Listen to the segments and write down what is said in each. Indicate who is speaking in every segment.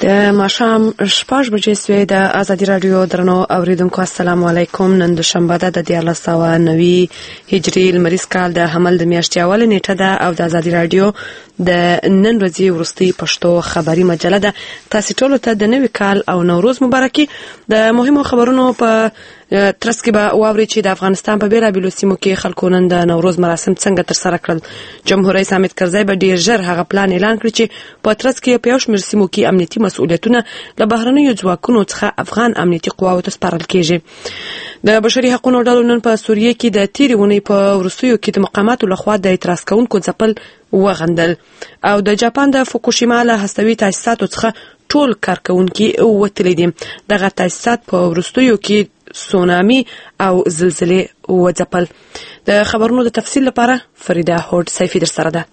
Speaker 1: د ماښام 6 بجې سوې د ازادي رادیو درنو اوریدونکو السلام علیکم. نن دوشنبه ده د 1490 هجری لمریز کال د حمل د میاشتې اوله نیټه ده او د ازادي رادیو د نن ورځې وروستۍ پښتو خبري مجله ده. تاسو ټول ته د نوي کال او نوروز مبارکي. د مهمو خبرونو په ترڅ کې به واوري چې د افغانستان په بیلابیلو سیمو کې خلکو نن د نوروز مراسم څنګه ترسره کړل. جمهور رئیس حامد کرزی به ډیر ژر هغه پلان اعلان کړي چې په ترڅ کې په یو شمېر سیمو کې امنیتي مسؤلیتونه له بهرنیو ځواکونو څخه افغان امنیتي قواو ته سپارل کیږي. د بشري حقوقو ډلو نن په سوریه کې د تیرې ونې په وروستیو کې د مقاماتو لخوا د اعتراض کوونکو ځپل وغندل او د جاپان د فوکوشیما له هستوي تاسیساتو څخه ټول کارکونکي وتلي دي. دغه تاسیسات په وروستیو کې سونامي او زلزلې وځپل. د خبرونو د تفصیل لپاره فریده هوډ سیفی در سره ده.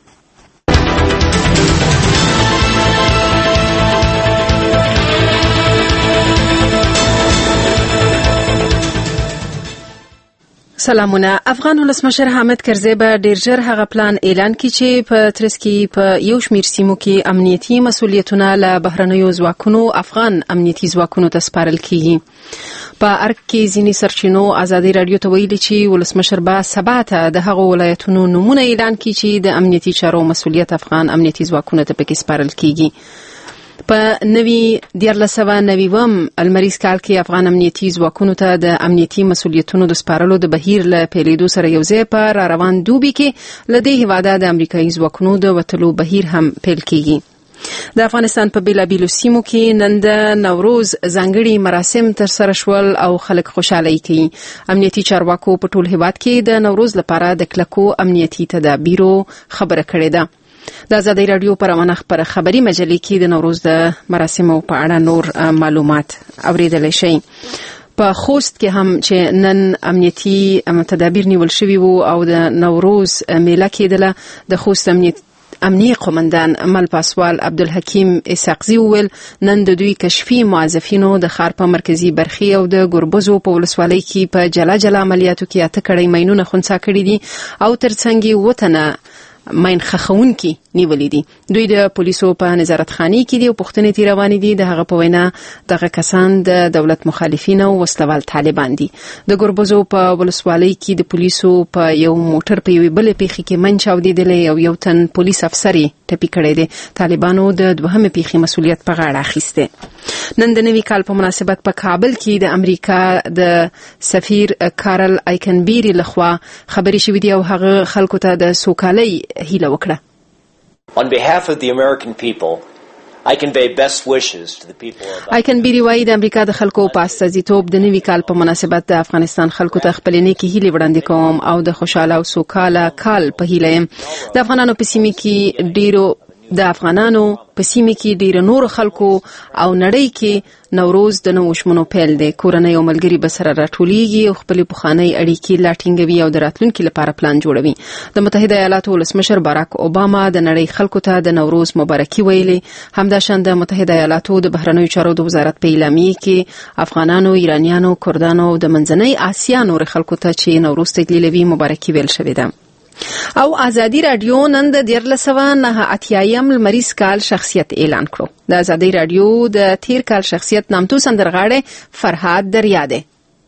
Speaker 2: سلامونه. افغان ولسمشر حامد کرزی به ډیر ژر هغه پلان اعلان کړي چې په ترڅ کې په یو شمېر سیمو کې امنیتي مسؤلیتونه له بهرنیو ځواکونو افغان امنیتي ځواکونو ته سپارل کیږي. په ارګ کې ځینې سرچینو ازادي رادیو ته ویلي چې ولسمشر به سبا ته د هغو ولایتونو نومونه اعلان کړي چې د امنیتي چارو مسؤلیت افغان امنیتي ځواکونو ته پکې سپارل کیږي. په نوي 1490 المریز کال کې افغان امنیتي ځواکونو ته د امنیتي مسؤلیتونو د سپارلو د بهیر له پیلېدو سره یو ځای په را روان دوبي کې له دې هیواده د امریکایي ځواکونو د وتلو بهیر هم پیل کیږي. د افغانستان په بیلابیلو سیمو کې نن د نوروز ځانګړي مراسم ترسره شول او خلک خوشحالي کوي. امنیتي چارواکو په ټول هیواد کې د نوروز لپاره د کلکو امنیتي تدابیرو خبره کړې ده. د ازادي رادیو پر روانه خبري مجلې کې د نوروز د مراسمو په اړه نور معلومات اوریدل شي. په خوست کې هم چې نن امنیتي تدابیر نیول شوي وو او د نوروز میله کېدله. د خوست امنیه قومندان مل پاسوال عبدالحکیم اسحاقزي وویل نن د دوی کشفي موظفینو د ښار په مرکزي برخې او د ګوربزو په ولسوالۍ کې په جلا جلا عملیاتو کې 8 کړۍ ماینونه خنثی کړي دي او ترڅنګ یې وطنه ماین خخونکي نیولې دي. دوی د پولیسو په نظارت خاني کې دي او پوښتنې تیر روانې دي. د هغه په وینا دغه کسان د دولت مخالفین او وسلوال طالبان دي. د ګوربزو په ولسوالۍ کې د پولیسو په یو موټر په یوې بلې پیښې کې منچ اودېدلې او یو تن پولیس افسر ټپي کړی دی. طالبانو د دوهمې پیښې مسؤلیت په غاړه اخیسته. نن د نوي کال په مناسبت په کابل کې د امریکا د سفیر کارل ایکنبيري لخوا خبري شوې دي او هغه خلکو ته د سوکالۍ هیله وکړه.
Speaker 3: On behalf of the American people, I convey best wishes to the people of
Speaker 2: ایکنبيري وايي د امریکا د خلکو په استازیتوب د نوي کال په مناسبت د افغانستان خلکو ته خپل نیکی هیلې وړاندې کوم او د خوشاله او سوکاله کال په هیله يم. د افغانانو په سیمه کې ډیرو نور خلکو او نړۍ کې نوروز د نوو شمنو پیل دی. کورنۍ او ملګري به سره راټولېږي او خپل پخوانی اړیکې لا ټینګوي او د راتلونکي لپاره پلان جوړوي. د متحده ایالاتو ولسمشر باراک اوباما د نړۍ خلکو ته د نوروز مبارکي ویلي. همداشان د متحده ایالاتو د بهرنیو چارو د وزارت په اعلامیه کې افغانانو، ایرانیانو، کردانو او د منځنۍ آسیا نور خلکو ته چې نوروز تجلیلوي مبارکي ویل شوې ده. او ازادي رادیو نن د 1489 لمریز کال شخصیت اعلان کړو. د ازادي رادیو د تیر کال شخصیت نامتو سندرغاړی فرهاد دریاده.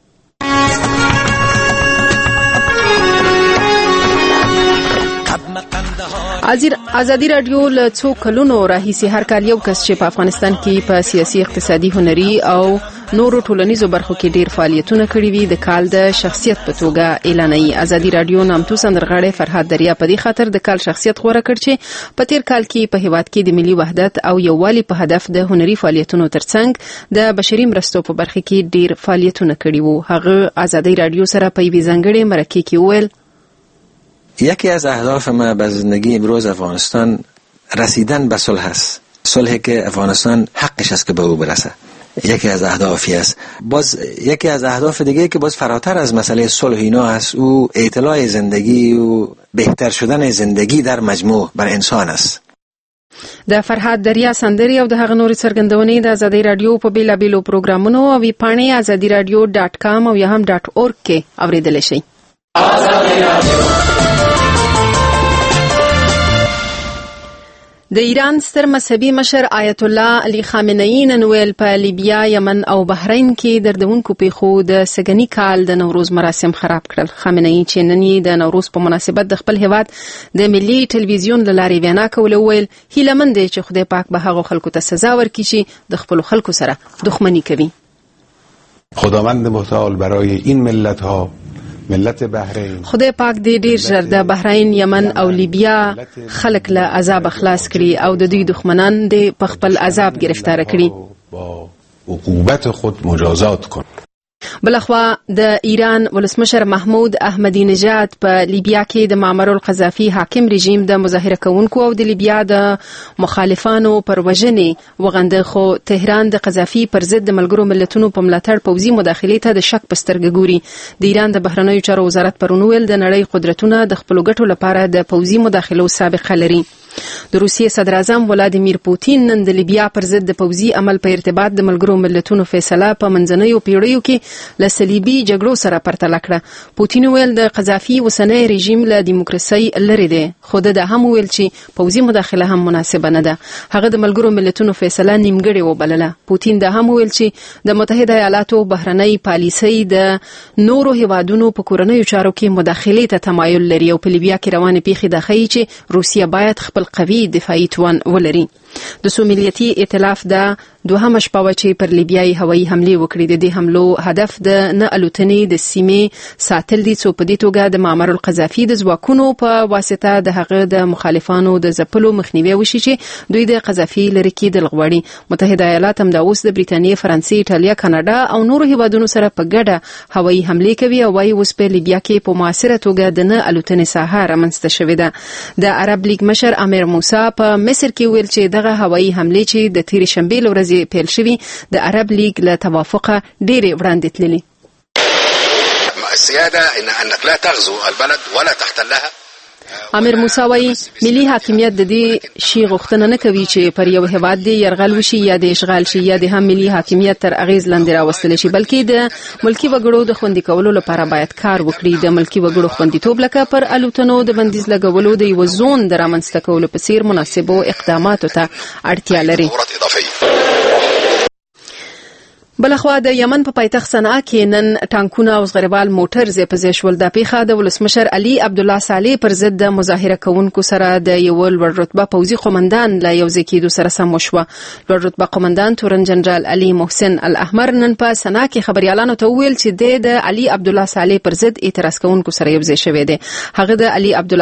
Speaker 2: ازادي رادیو له څو کلونو راهیسې هر کال یو کس چې په افغانستان کې په سیاسي، اقتصادي، هنري او نورو ټولنیزو برخو کې ډیر فعالیتونه کړي وي د کال د شخصیت په توګه اعلانوي. ازادي رادیو نامتو سندرغاړی فرهاد دریا په دې خاطر د کال شخصیت غوړه کړ چې په تیر کال کې په هیواد کې د ملي وحدت او یووالي په هدف د هنري فعالیتونو ترڅنګ د بشري مرستو په برخه کې ډیر فعالیتونه کړي وو. هغه ازادي رادیو سره په یوه ځانګړې مرکه کې وویل
Speaker 4: یکی از اهداف ما به زندگی امروز افغانستان رسیدن به صلح است. صلحی که افغانستان حقش است که به او برسه. یکی از اهدافی است. باز یکی از اهداف دیگه که باز فراتر از مسئله صلح اینا است او اطلاع زندگی و بهتر شدن زندگی در مجموع بر انسان است.
Speaker 2: د فرهاد دریا سندري او د هغه نوري څرګندونې د ازادي رادیو په بیلابیلو پروګرامونو او وی پاڼې azadiradio.com او یا هم .org کې اوریدل شي. د ایران ستر مذهبي مشر آیت الله علي خامنه‌ای نن ویل په لیبیا، یمن او بحرین کې دردونکو پیښو د سګنی کال د نوروز مراسم خراب کړل. خامنه‌ای چې نن د نوروز په مناسبت د خپل هیواد د ملي ټلویزیون له لارې وینا کوله، ویل هیله مند دی چې خدای پاک به هغه خلکو ته سزا ورکړي چې د خپل خلکو سره دښمنی کوي.
Speaker 5: خداوند متعال برای این ملت ها، ملت بحرین،
Speaker 2: خدای پاک دې ډیر ژر د بحرین، یمن او لیبیا خلک له عذاب خلاص کړي او د دوی دښمنان دې په خپل عذاب گرفتار کړي.
Speaker 5: با عقوبت خود مجازات کن.
Speaker 2: بلخوا د ایران ولسمشر محمود احمدی نژاد په لیبیا کې د معمر القذافي حاکم رژیم د مظاهره کوونکو او د لیبیا د مخالفانو پر وژنې وغنده، خو تهران د قذافي پر ضد د ملګرو ملتونو په ملاتړ پوځي مداخلې ته د شک په سترګه ګوري. د ایران د بهرنیو چارو وزارت پرون ویل د نړۍ قدرتونه د خپلو ګټو لپاره د پوځي مداخلو سابقه لري. د روسیې صدر اعظم ولادیمیر پوتین نن د لیبیا پر ضد د پوځي عمل په ارتباط د ملګرو ملتونو فیصله په منځنیو پیړیو کې له صلیبي جګړو سره پرتله کړه. پوتین ویل د قذافي اوسنی رژیم له دیموکراسي لرې دی، خو د هم ویل چې پوځي مداخله هم مناسبه نه ده. هغه د ملګرو ملتونو فیصله نیمګړې وبلله. پوتین د هم ویل چې د متحده ایالاتو بهرنۍ پالیسۍ د نورو هیوادونو په کورنیو چارو کې مداخلې ته تمایل لري او په لیبیا کې روانې پیښې د ښیي چې روسیه باید خپل قوي دفاعي توان ولري. د سومالیتي ائتلاف د دوهمه شپه چې پر لیبیايي هوایي حمله وکړې. د دې حملو هدف د نه الوتنې د سیمې ساتل دي، څو په دې توګه د معمر القذافي د ځواکونو په واسطه د هغه د مخالفانو د ځپلو مخنیوي وشي چې دوی د قذافي لرې کېدل غواړي. متحده ایالات هم د اوس د بریټانیې، فرانسې، ایټالیا، کاناډا او نورو هیوادونو سره په ګډه هوایي حمله کوي او وايي اوس په لیبیا کې په موثره توګه د نه الوتنې ساحه رامنځته شوې ده. د عرب لیگ مشر امیر موسی په مصر کې ویل چې دغه هوایي حمله چې د تیر شنبه ورځې پیل شوی د عرب لیگ له توافقه ډېرې وړاندې تللي.
Speaker 5: السياده انك لا تغزو البلد ولا تحتلها.
Speaker 2: امیر موسی وايي ملي حاکمیت د دې شی غوښتنه نه کوي چې پر یو هیواد دی يرغل وشي یا د اشغال شي یا د هم ملي حاکمیت تر اغیز لاندې راوستل شي، بلکې د ملکی وګړو د خوندي کولو لپاره باید کار وکړي. د ملکی وګړو خوندیتوب لکه پر الوتنو د بندیز لګولو د یو زون د رامنځته کولو په څیر مناسبو اقداماتو ته اړتیا لري. بلخوا د یمن په پایتخت صنعا کې نن ټانکونه او زغربال موټر ځای په ځای شول. د پیښه د ولسمشر علي عبدالله صالح پر ضد د مظاهره کوونکو سره د یو لوړ رتبه پوځي قومندان له یو ځای کېدو سره سم وشوه. لوړ رتبه قومندان تورن جنرال علي محسن الاحمر نن په صنعا کې خبريالانو ته ویل چې د علي عبدالله صالح پر ضد اعتراض کوونکو سره یو ځای شوی دی. هغه د علي عبدالله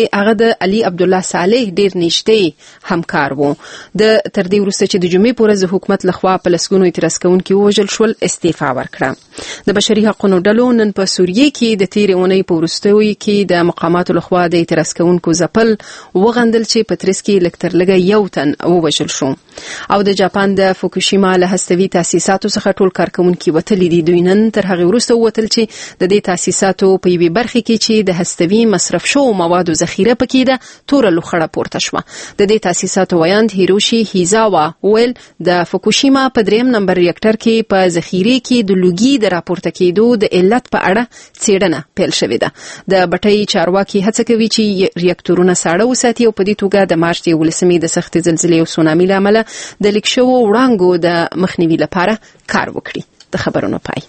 Speaker 2: صالح ډیر نږدې همکار وو. د تر دې وروسته چې د جمعې پورې د حکومت لخوا په لسګونو اعتراض کوونکو وژل شول، استعفا ورکړه. د بشري حقوقو ډلو نن په سوریه کې د تیر اونۍ په وروستیو کې د مقاماتو لخوا د اعتراض کوونکو ځپل وغندل چې په ترڅ کې لکتر لګه یو تن ووژل شو. او د جاپان د فوکوشیما له هستوي تاسیساتو څخه ټول کارکونکو وتلي دي. دوی نن تر هغه وروسته وتل چې د دې تاسیساتو په یوې برخه کې چې د هستوي مصرف شو موادو ذخیره پکې ده تور لوخړه پورته شوه. د دې تاسیساتو ویاند هیروشي هیزاوا ویل د فوکوشیما په 3 نمبر ریاکټر کې په ذخیره کې د لوګي د راپورته کېدو د علت په اړه څېړنه پیل شوې ده. د بټۍ چارواکي هڅه کوي چې ریاکټورونه ساړه وساتي او په دې توګه د مارچ 11 د سختې زلزلې او سونامي له امله د لیک شوو وړانګو د مخنیوي لپاره کار وکړي. د خبرونو پای.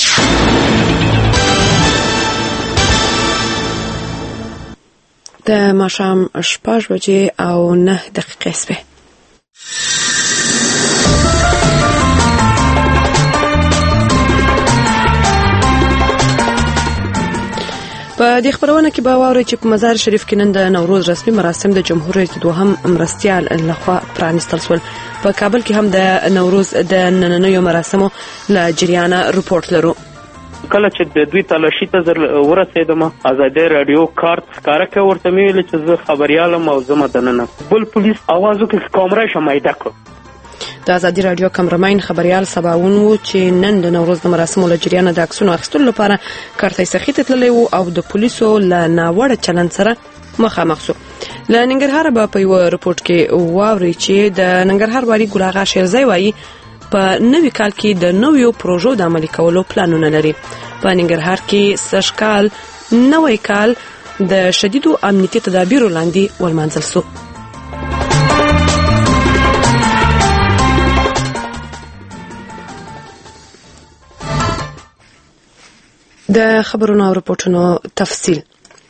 Speaker 1: د ماښام 6:09 شوه. په دې خبرونه کې به واورئ چې په مزار شریف کې نن د نوروز رسمي مراسم د جمهور رئیس دوهم مرستیال لخوا پرانیستل شول. په کابل کې هم د نوروز د نننیو مراسمو له جریانه رپورټ لرو.
Speaker 6: کله چې د دوی تلاشي ته ورسېدم ازادي رادیو کارت ښکاره کړ، ورته مې ویل چې زه خبريالم او زه مدننه بل پولیس आवाज وکړ کیمرا شمایده کړ.
Speaker 1: د ازادي رادیو کمرمین خبريال سباون وو چې نن د نوروز د مراسمو له جریانه د عکسونو اخیستلو لپاره کارتای سخیته تللی وو او د پولیسو له ناوړه چلند سره مخامخ شو. له ننګرهار به په یو رپورټ کې واوري چې د ننګرهار والی ګلاغا شیرزای وایي په نوي کال کې د نویو پروژو د عملي کولو پلانونه لري. په ننګرهار کې سږکال نوی کال د شدیدو امنیتي تدابیرو لاندې ولمانځل شو. د خبرونو او رپورټونو تفصیل.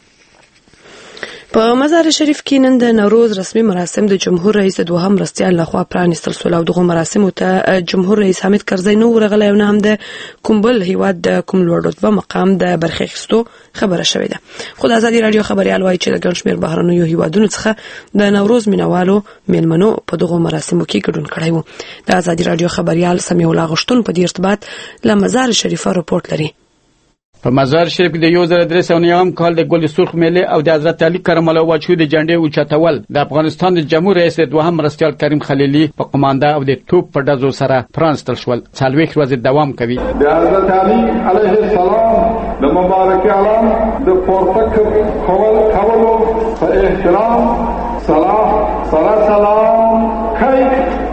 Speaker 1: په مزار شریف کې نن د نوروز رسمي مراسم د جمهور رئیس دوهم مرستیال لخوا پرانیستل شول او دغه مراسمو ته جمهور رئیس حامد کرزی نو ورغلی او نه هم د کومبل هیواد د کوم لوړ رتبه مقام د برخې اخیستو خبره شوې ده. خو د ازادي راډیو خبريال وایي چې د ګڼ شمېر بهرنیو هیوادونو څخه د نوروز مینوالو میلمنو په دغه مراسمو کې ګډون کړی و. د ازادي راډیو خبريال سمیع الله غشتون په دې ارتباط له مزار شریف رپورټ لري.
Speaker 7: په مزار شریف کې د 1309 کال د ګل سرخ میله او د حضرت علي کرم الله وجهه د جنډې اوچتول د افغانستان د جمهور رئیس دوهم مرستیال کریم خلیلی په قومانده او د توپ په ډزو سره پرانستل شول. 4 ورځې دوام کوي.
Speaker 8: د حضرت علي علیه السلام د مبارک علم د پورته کولو په احترام سلام کوي.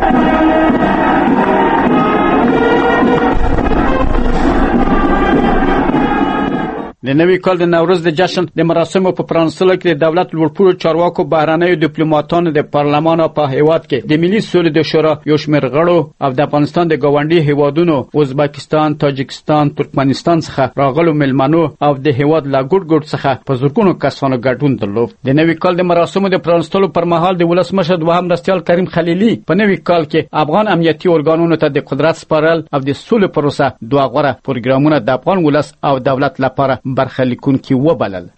Speaker 7: د نوي کال د نوروز د جشن د مراسمو په پرانستلو کې د دولت لوړپوړو چارواکو، بهرنیو ډیپلوماټانو، د پارلمان په هیواد کې د ملي سولې د شورا یو شمېر غړو او د افغانستان د ګاونډي هیوادونو ازبکستان، تاجکستان، ترکمنستان څخه راغلو ملمنو او د هیواد لا ګډ څخه په زرګونو کسانو ګډون درلود. د نوي کال د مراسمو د پرانستلو پر مهال د ولسمشر دوهم مرستیال کریم خلیلی په نوي کال کې افغان امنیتي ارګانونو ته د قدرت سپارل او د سولې پروسه دوه غوره پروګرامونه د افغان ولس او دولت لپاره برخلیکون کی وبلل.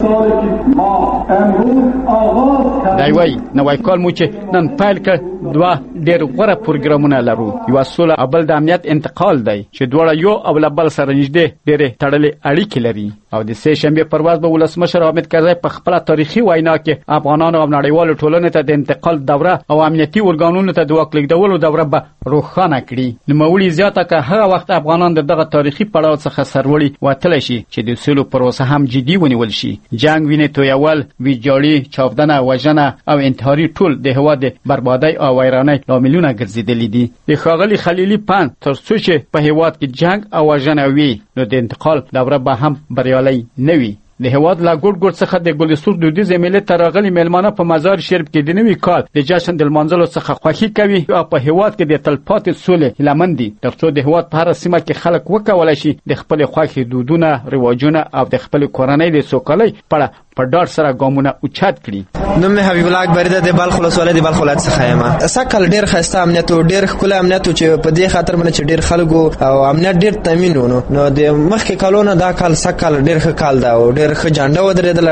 Speaker 7: دای وای نوای کال مو چې نن پیل کړ دوه ډېر غوره پروګرامونه لرو. یو سول او بل د امنیت انتقال دی چې دواړه یو او بل سره نږدې ډېر تړلې اړیکې لري. او د سه شنبه پرواز به ولسمشر حامد کرزی په خپل تاریخي وینا کې افغانانو او نړیوالو ټولنې ته د انتقال دوره او امنیتي ارګانونو ته د واک لیږدولو دوره به روښانه کړي. نوموړي زیاته کړه هغه وخت افغانان دغه تاریخي پړاو څخه سرلوړي وتلی شي چې د سولو پروسه هم جدي ونیول شي. جنگ، وینې تویول، ویجاړي، چاودنه، وژنه او انتحاري ټول د هېواد د بربادۍ او ویرانۍ لاملونه ګرځېدلي دي. د ښاغلي خلیلي پند تر څو چې په هېواد کې جنگ او وژنه وي نو د انتقال دوره به هم بریالۍ نه وي. د هیواد لا ګډ څخه د ګلسور دودیز میله ترغلي میلمانه په مزار شریف کې د نوي کال د جشن د منځلو څخه خوښي کوي او په هیواد کې د تلپاتې سولې لمندي ترڅو د هیواد په هر سیمه کې خلک وکولای شي د خپل خوښي دودونه، رواجونه او د خپل کورنۍ د سوکالۍ په ډار سره ګامونه اوچت کړي.
Speaker 9: نوم حبیب الله اکبر د بلخ ولسوالۍ د بلخ ولایت څخه یم. سکل ډیر خسته امنیت او ډیر ښکلی امنیت چې په دې خاطر باندې چې ډیر خلکو او امنیت ډیر تامین ونو نو د مخکې کالونه دا کال سکل ډیر ښه کال دا او ډیر ښه جانډه ودرېدل.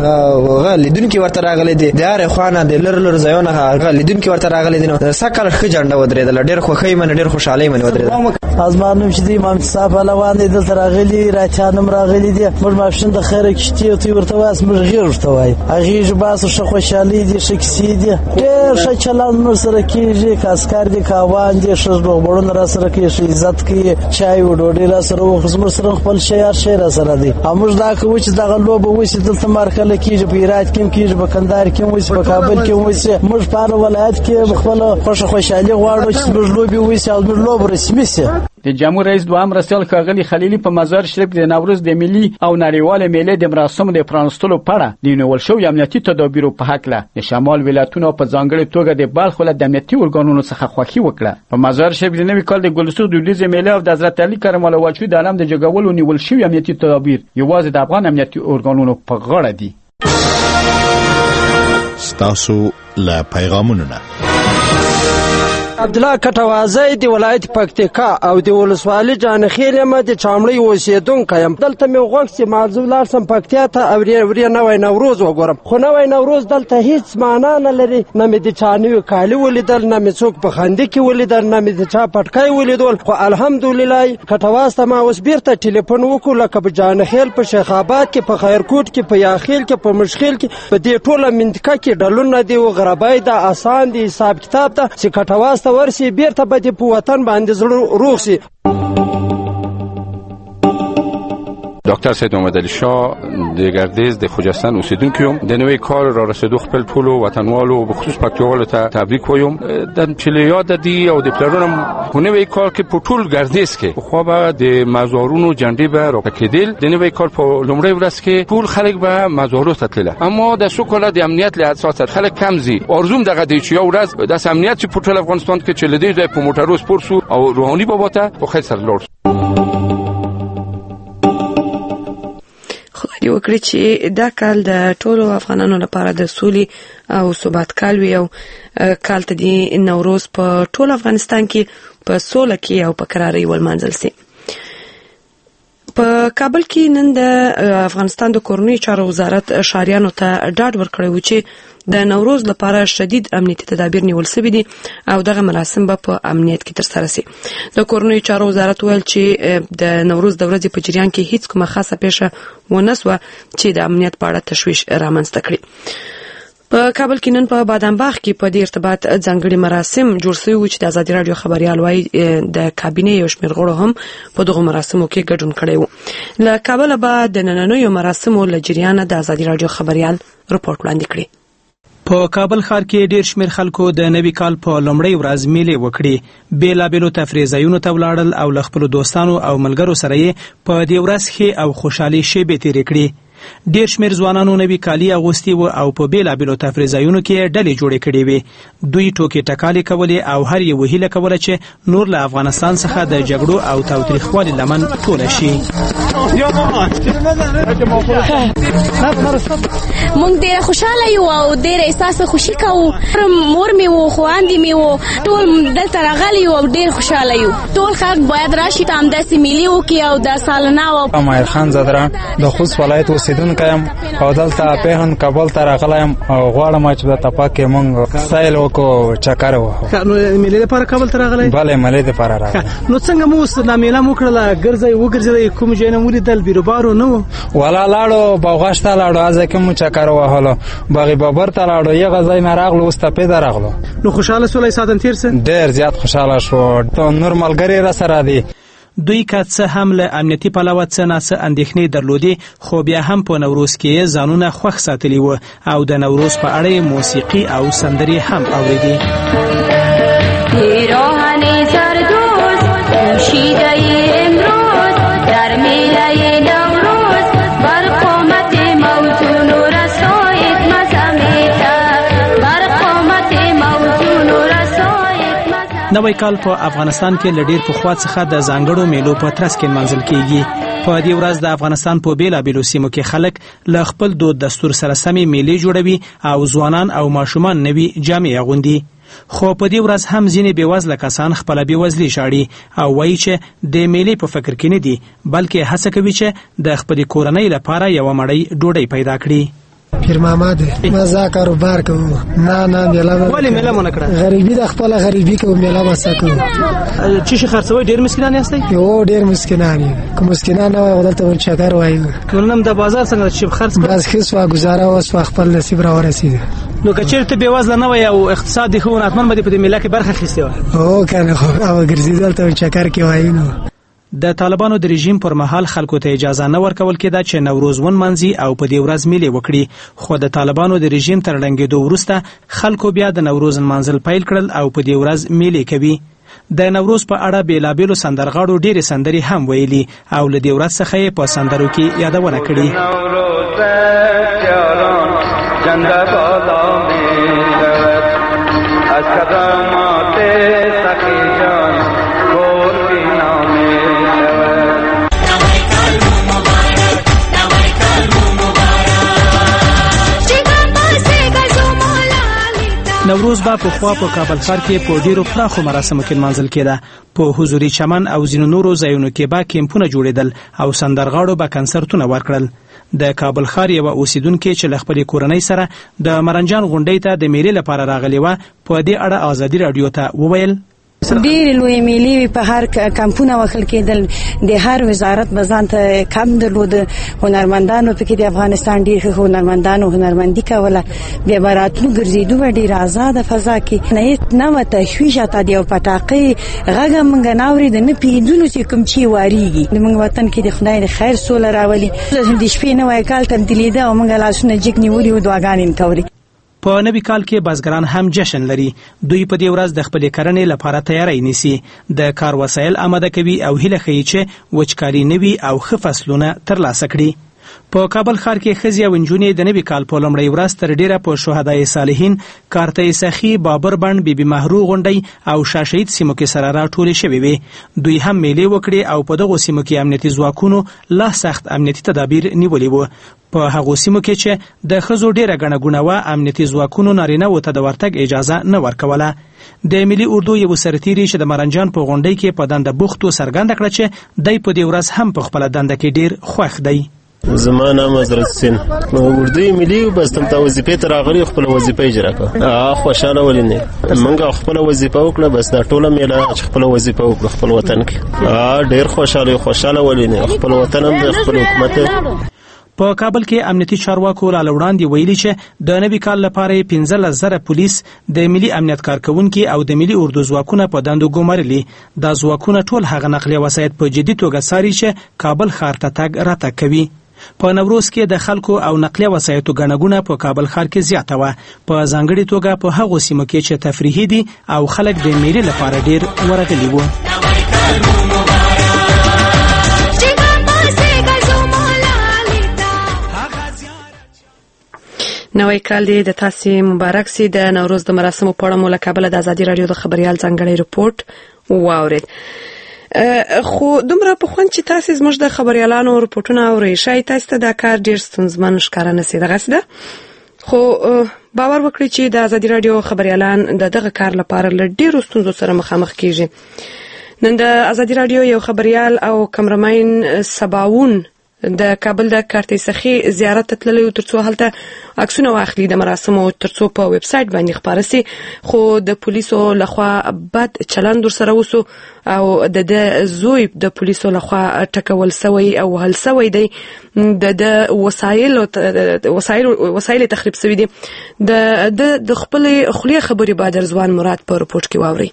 Speaker 9: ډیر لیدونکي ورته راغلي دي د هر خوانه د لر ځایونه لیدونکي ورته راغلي دي. نو سکل ښه جانډه ودرېدل. ډیر خوښي من ډیر خوشحالي من ودرېدل.
Speaker 10: ازمان نوم چې د امام صاحب روان دي دلته راغلي راچانم راغلي دي. موږ ماشین د خیره کشتي او ورته واس موږ غیر ورته وای هغه جباس ښه خوشحالي دي ښه کیسې دي ډېر ښه چلند مر سره کیږي. کاسکار دي کاوان دي ښه روغبړونه را سره کوي ښه عزت کوي چای و ډوډۍ را سره و خو سره خپل شی را سره دي. موږ دا کوو چې دغه لوبه وسی دلته مرکله کیږي په هرات کې کیږي په کندهار کې وسی په کابل کې وسی. موږ په ولایت کې خپل خوشحالي غواړو چې موږ لوبي وسی او موږ لوب رسمي سي.
Speaker 7: د جمهور رئیس دوهم مرستیال ښاغلي خلیلي په مزار شریف د نوروز د ملي او نړیوال میلې د مراسمو د پرانستلو په اړه د نیول شوی امنیتي تدابیرو په هکله د شمال ولایتونو په ځانګړې توګه د بلخ ولایت د امنیتي ارګانونو څخه خوښي وکړه. په مزار شریف د نوي کال د ګلسور دودیز میلې او د حضرت علي کرم الله وجهه د علم د جګولو نیول شوی امنیتي تدابیر یوازې د افغان امنیتي ارګانونو په غاړه دي.
Speaker 11: ستاسو له پیغامونو
Speaker 12: عبدالله کټوازی د ولایت پکتیکا او د ولسوالۍ جانخیل یم د چامړی اوسیدونکی یم. دلته مې وغوښت چې معذور لاړ سم پکتیا ته او ورې نوی نوروز وګورم خو نوی نوروز دلته هیڅ معنا نه لري. نه مې د چا نوي کالي ولیدل، نه مې څوک په خندې کې ولیدل، نه مې د چا پټکی ولیدل. خو الحمدلله کټواز ته ما اوس بیرته ټلیفون وکړو لکه په جانخیل، په شیخ آباد کې، په خیرکوټ کې، په یاخیل کې، په مشخیل کې، په دې ټوله منطقه کې ډلونه دي او غربای ده آسان دي حساب کتاب ده چې کټواز ورسي بیرته به د وطن باندې زړه روغ شي.
Speaker 13: دکتر سید محمد علی شاه د گردیز د خوجستان اوسیدونکو یم. د نوې کال را رسیدو خپل ټولو وطنوالو به خصوص پکتیوالو ته تبریک وایم. د چلیاد دی او د پلانونم په نوې کال کې په ټول گردیز کې خو به د مزارونو جنډې به راکېدل. د نوې کال په لومړۍ ورځ کې ټول خلک به مزارو ته تلل، اما د سوکاله د امنیت له اساس خلک کم زی. ارزوم دغه دی چې یو ورځ د امنیت په ټول افغانستان کې چلیدي د په موټرو سپورسو او روحاني بابا ته په خیر سره لور.
Speaker 1: کې وکړي چې دا کال د ټولو افغانانو لپاره د سولې او ثبات کال وي او کال ته د نوروز په ټول افغانستان کې په سوله کې او په قرارۍ ولمانځل شي. په کابل کې نن د افغانستان د کورنیو چارو وزارت ښاریانو ته ډاډ ورکړی و چې د نوروز لپاره شدید امنیتي تدابیر نیول شوي دي او دغه مراسم به په امنیت کې ترسره شي. د کورنیو چارو وزارت ویل چې د نوروز د ورځې په جریان کې هیڅ کومه خاصه پیښه ونه سوه چې د امنیت په اړه تشویش رامنځته کړي. په کابل کې نن په بادام باغ کې په دې ارتباط ځانګړي مراسم جوړ شوي وو چې د ازادي راډیو خبريال وایي د کابینې یو شمېر غړو هم په دغو مراسمو کې ګډون کړی و. له کابله به د نننیو مراسمو له جریانه د ازادي راډیو خبريال رپورټ وړاندې کړي.
Speaker 14: په کابل ښار کې ډیر شمېر خلکو د نوي کال په لومړۍ ورځ میلې وکړې. بیلابیلو تفریح ځایونو ته ولاړل او له خپلو دوستانو او ملګرو سره یې په دې ورځ ښې او خوشحالي شیبې تېرې کړې. ډیر شمېر ځوانانو نوي کالي اغوستي و او په بیلابیلو تفریح ځایونو کې ډلې جوړې کړې وې. دوی ټوکې ټکالې کولې او هر یو هیله کوله چې نور له افغانستان څخه د جګړو او تاوتریخوالي لمن ټوله شي.
Speaker 15: مونږ ډېر خوشاله یو او ډېر احساس خوشي کوو. مور مې وو، خویندې مې وو، ټول دلته راغلي یو او ډېر خوشاله یو. ټول خلک باید راشي ته همداسې ملي وکړي او د سالنه.
Speaker 16: امیر خان زدران د خوست ولایت اوسیدونکی یم او دلته پېښن کابل ته راغلی یم او غواړم چې د تپا کې مونږ سیل وکړو، چکر ووهو.
Speaker 14: نو میلې لپاره کابل ته راغلی؟
Speaker 16: بلې میلې دپاره راغلی.
Speaker 14: نو څنګه مو اوس دا میله مو کړله؟ وګرځېدئ؟ کوم ځای نه ولیدل؟ بیروبارو نه و؟
Speaker 16: ولا لاړو باغاش ته لاړو، هلته کې مو چکر ووهلو. باغي بابر ته لاړو، یغه ځای نه راغلو، اوس تپې ته راغلو.
Speaker 14: نو خوشحاله سولئ؟ ساعتن تېر څه؟
Speaker 16: ډېر زیات خوشحاله شو. نور ملګري راسره دي.
Speaker 14: دوی که څه هم له امنیتي پلوه څه ناڅه اندېښنې درلودې خو بیا هم په نوروز کې ځانونه خوښ ساتلي وو او د نوروز په اړه موسیقي او سندرې هم اورېدې. نوی کال په افغانستان کې له ډېر پخوا څخه د ځانګړو میلو په ترڅ کې نمانځل کیږي. په دې ورځ د افغانستان په بیلابیلو سیمو کې خلک له خپل دود دستور سره سمې میلې جوړوي او ځوانان او ماشومان نوي جامې اغوندي. خو په دې ورځ هم ځینې بېوزله کسان خپله بېوزلي ژاړي او وایي چې د میلې په فکر کې نه دي بلکې هڅه کوي چې د خپلې کورنۍ لپاره یوه مړۍ ډوډۍ پیدا کړي.
Speaker 17: پیر محمد مزه کاروبار کوو. نه میله
Speaker 14: ولې میله مو نه کړه؟
Speaker 17: غریبي د خپله غریبي کوو، میله بسه کوو.
Speaker 14: چې شي خرڅوئ؟ ډېر مسکینان یاستئ؟
Speaker 17: یو ډېر مسکینان یو. که مسکینان نه وای دلته ون چکر وایو.
Speaker 14: نن د بازار څنګه چې خرڅ کړ؟
Speaker 17: بس ښه سوه ګزاره وسوه، خپل نصیب راورسېده.
Speaker 14: نو که چېرته بېوزله نه وای او اقتصاد دې ښه و نو حتمن به دې په دې میله کې برخه اخیستې وای.
Speaker 17: هو که نه خو او ګرځېدو هلته ون چکر کې وایو. نو
Speaker 14: د طالبانو د رژیم پر مهال خلکو ته اجازه نه ورکول کېده چې نوروز ونمانځي او په دې ورځ میلې وکړي. خو د طالبانو د رژیم تر ړنګېدو وروسته خلکو بیا د نوروز نمانځل پیل کړل او په دې ورځ میلې کوي. د نوروز په اړه بیلابیلو سندرغاړو ډېرې سندرې هم ویلي او له دې ورځ څخه یې په سندرو کې یادونه کړې. نوروز به پخوا په کابل ښار کې په ډیرو پراخو مراسمو کې نمانځل کېده. په حضوري چمن او ځینو نورو ځایونو کې به کیمپونه جوړېدل او سندرغاړو به کنسرتونه ورکړل. د کابل ښار یوه اوسیدونکې چې له خپلې کورنۍ سره د مرنجان غونډۍ ته د میلې لپاره راغلې وه په دې اړه ازادي راډیو ته وویل:
Speaker 18: ډېرې لویې میلې په هر کمپونه وکړل کېدل. د هر وزارت به ځان ته کم درلود. هنرمندانو پکې د افغانستان ډېر ښه هنرمندانو هنرمندي کوله. بیا به راتلو ګرځېدو به ډېره ازاده فضا کې نه وه تشویش، حتی د یو پټاقۍ غږ هم موږ نه اورېده، نه پوهېدلو چې کوم چی واریږي. زموږ وطن کې د خدای د خیر سوله راولي. د شپې نوی کال تبدیلېده او موږ لاسونه جګ نیولي وو، دعاګانې مې کولې.
Speaker 14: په نوي کال کې بزګران هم جشن لري. دوی په دې ورځ د خپلې کرنې لپاره تیاری نیسي، د کار وسایل آماده کوي او هیله ښیي چې وچکالي نه وي او ښه فصلونه ترلاسه کړي. په کابل ښار کې ښځې او نجونې د نوي کال په لومړۍ ورځ تر ډیره په شهدای صالحین، کارته سخي، بابر بند، بیبي محرو غونډۍ او شاشهید سیمو کې سره راټولې شوې وې. دوی هم میلې وکړې او په دغو سیمو کې امنیتي ځواکونو لا سخت امنیتي تدابیر نیولي وو. په هغو سیمو کې چې د ښځو ډیره ګڼه ګوڼه وه، امنیتي ځواکونو نارینه‌وو ته د ورتګ اجازه نه ورکوله. د ملي اردو یو سرتیري چې د مرنجان په غونډۍ کې په دنده بوختو څرګنده کړه چې دی په دې ورځ هم په خپله دنده کې ډیر خوښ دی.
Speaker 19: زما نام حضرت حسین، اردوی ملي بس دلته وظیفې ته راغلي، خپله وظیفه اجرا کړه. خوشحاله ولې نه، موږ خپله وظیفه وکړه، بس دا ټوله میله چې خپله وظیفه وکړه خپل وطن کې. ډېر خوشحاله ولې نه، خپل وطن هم د خپل حکومت.
Speaker 14: په کابل کې امنیتي چارواکو لا وړاندې ویلي چې د نوي کال لپاره 15,000 پولیس، د ملي امنیت کارکونکي او د ملي اردو ځواکونه په دندو ګومارلي. دا ځواکونه ټول هغه نقلیه وسایط په جدي توګه څاري چې کابل ښار ته تګ راتګ کوي. په نوروز کې د خلکو او نقلیه وسایطو ګڼه ګوڼه په کابل ښار کې زیاته وه، په ځانګړې توګه په هغو سیمو کې چې تفریحي دي او خلک د میلې لپاره ډیر ورغلي وو.
Speaker 1: نوی کال دی د تاسې مبارک سي. د نوروز د مراسمو په اړه مو له کابله د ازادي راډیو د خبریال ځانګړی رپورټ واورید. خو دومره په خوند چې تاسې زموږ د خبریالانو رپورټونه اورئ، ښایي تاسې ته دا کار ډېر ستونزمن ښکاره نه سي، دغسې ده. خو باور وکړئ چې د ازادي راډیو خبریالان د دغه کار لپاره له ډېرو ستونزو سره مخامخ کیږي. نن د ازادي راډیو یو خبریال او کمرمین سباون د کابل د کارته سخي زیارت ته تللی و ترڅو هلته عکسونه واخلي د مراسمو، ترڅو په ویب سایټ باندې خپاره سي. خو د پولیسو لخوا بد چلند ورسره وسو او د زوی د پولیسو لخوا ټکول سوی او وهل سوی دی. د وسایل تخریب سوي دي. د خپل خولي خبري بادر ځوان مراد په رپورټ کې واوري.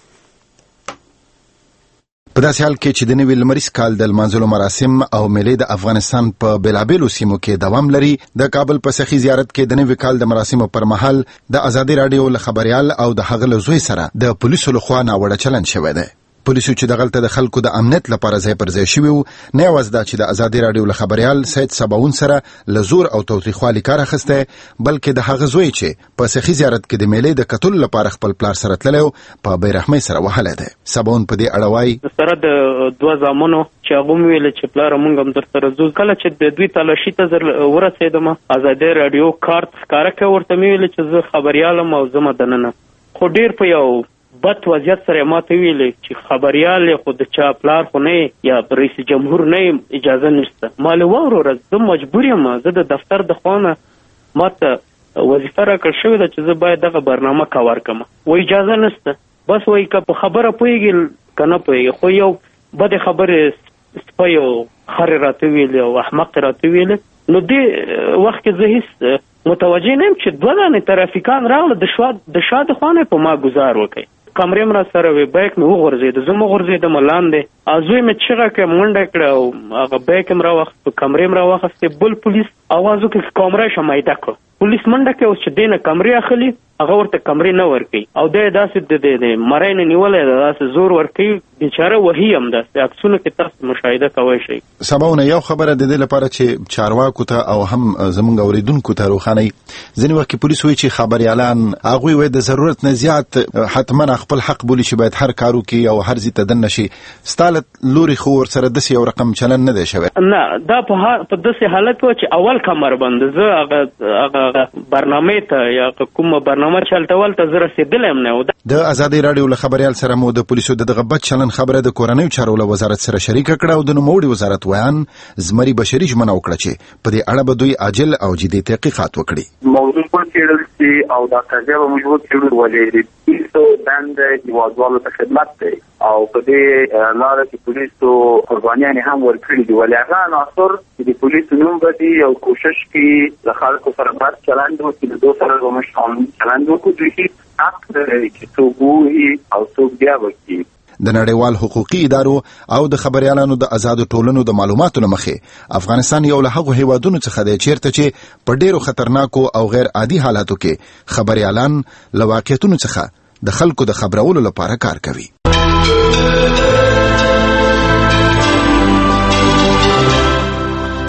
Speaker 20: په داسې حال کې چې د نوي لمریز کال د لمانځلو مراسم او میلې د افغانستان په بیلابیلو سیمو کې دوام لري، د کابل په سخي زیارت کې د نوي کال د مراسمو پر مهال د ازادي راډیو له خبریال او د هغه له زوی سره د پولیسو لخوا ناوړه چلند شوی دی. پولیسو چې دغلته د خلکو د امنیت لپاره ځای پر ځای شوي وو، نه یوازې دا چې د ازادي راډیو له خبریال سید سباون سره له زور او تاوتریخوالي کار اخیستی، بلکې د هغه زوی چې په سخي زیارت کې د میلې د کتلو لپاره خپل پلار سره تللی و په بېرحمۍ سره وهلی دی. سباون په دې اړه وایي
Speaker 6: سره د دوه زامنو چې هغه مې ویل چې پلاره موږ هم درسره ځو. کله چې د دوی تلاشي ته ورسېدم، ازادي راډیو کارت ښکاره کړ، ورته مې ویل چې زه خبریال یم او زه م دننه. خو ډېر په یو بد وضعیت سره ما ته ویلې چې خبریال خو د چا پلار خو نه یا رئیس جمهور نه اجازه نشته. ما له وروره زه مجبور یم، زه د دفتر د خوا نه ما ته وظیفه راکړل شوې ده چې زه باید دغه برنامه کور کړم. و اجازه نشته، بس وایي که په خبره پوهېږي که نه پوهېږي. خو یو بدې خبرې سپی او خرې راته ویلې او احمق راته ویلې. نو دې وخت کې زه هېڅ متوجه نه یم چې دوه دانې ترافیکان راغله د شا د خوا نه په ما ګزار وکړي. کمرې م را سره وې، بیک مې وغورځېده، زه م وغورځېدم لاندې، زوی مې چغه کړه، منډه کړه او هغه بیک م راوخت، په کمرې م راواخیستې. بل پولیس اواز وکړ چې کامره شه میده کړه. پولیس منډه کوي، اوس چې دی نه کمرې اخلي، هغه ورته کمرې نه ورکوي او دی داسې د مرۍ نه نیولی ده، داسې زور ورکوي. بیچاره وهي هم داسې عکسونه کې تاسو مشاهده کوی شئ.
Speaker 20: سباونه یو خبره د دې لپاره چې چارواکو ته او هم زموږ اوریدونکو ته روښانوي، ځینې وخت کې پولیس وایي چې خبریالان هغوی وایي د ضرورت نه زیات حتما خپل حق بولي چې باید هر کار وکړي او هر ځای ته دننه شي. ستا له لورې خو ورسره داسې یو رقم چلن نه دی شوی؟
Speaker 6: نه، دا په داسې حالت و چې اول کمربند زه هغه برنامې ته یا کومه برنامه چلتول ته زه رسېدلی یم نه.
Speaker 20: د ازادي راډیو له خبریال سره مو د پولیسو د دغه بد چلن خبره د کورنیو چارو له وزارت سره شریکه کړه او د نوموړي وزارت ویان زمري بشري ژمنه وکړه چې په دې اړه به دوی عاجل او جدي تحقیقات وکړي.
Speaker 21: موضوع څېړل شي او دا قضیه به موږ وڅېړو، ولې د پولیسو دنده هېوادوالو ته خدمت دی او په دې لاره کې پولیسو قربانیانې هم ورکړي دي، ولې هغه عناصر چې د پولیسو نوم بدي او کوشش کوي له خلکو سره بد چلند وکړي، د دوی سره به موږ قانوني چلند وکړو. دوی حق لري چې څوک ووهي او څوک بیا وکړي.
Speaker 20: د نړیوال حقوقي ادارو او د خبريالانو د آزادو ټولنو د معلوماتو لمخې افغانستان یو له هغو هیوادونو څخه دی چیرته چې په ډیرو خطرناکو او غیر عادي حالاتو کې خبريالان له واقعیتونو څخه د خلکو د خبرولو لپاره کار کوي.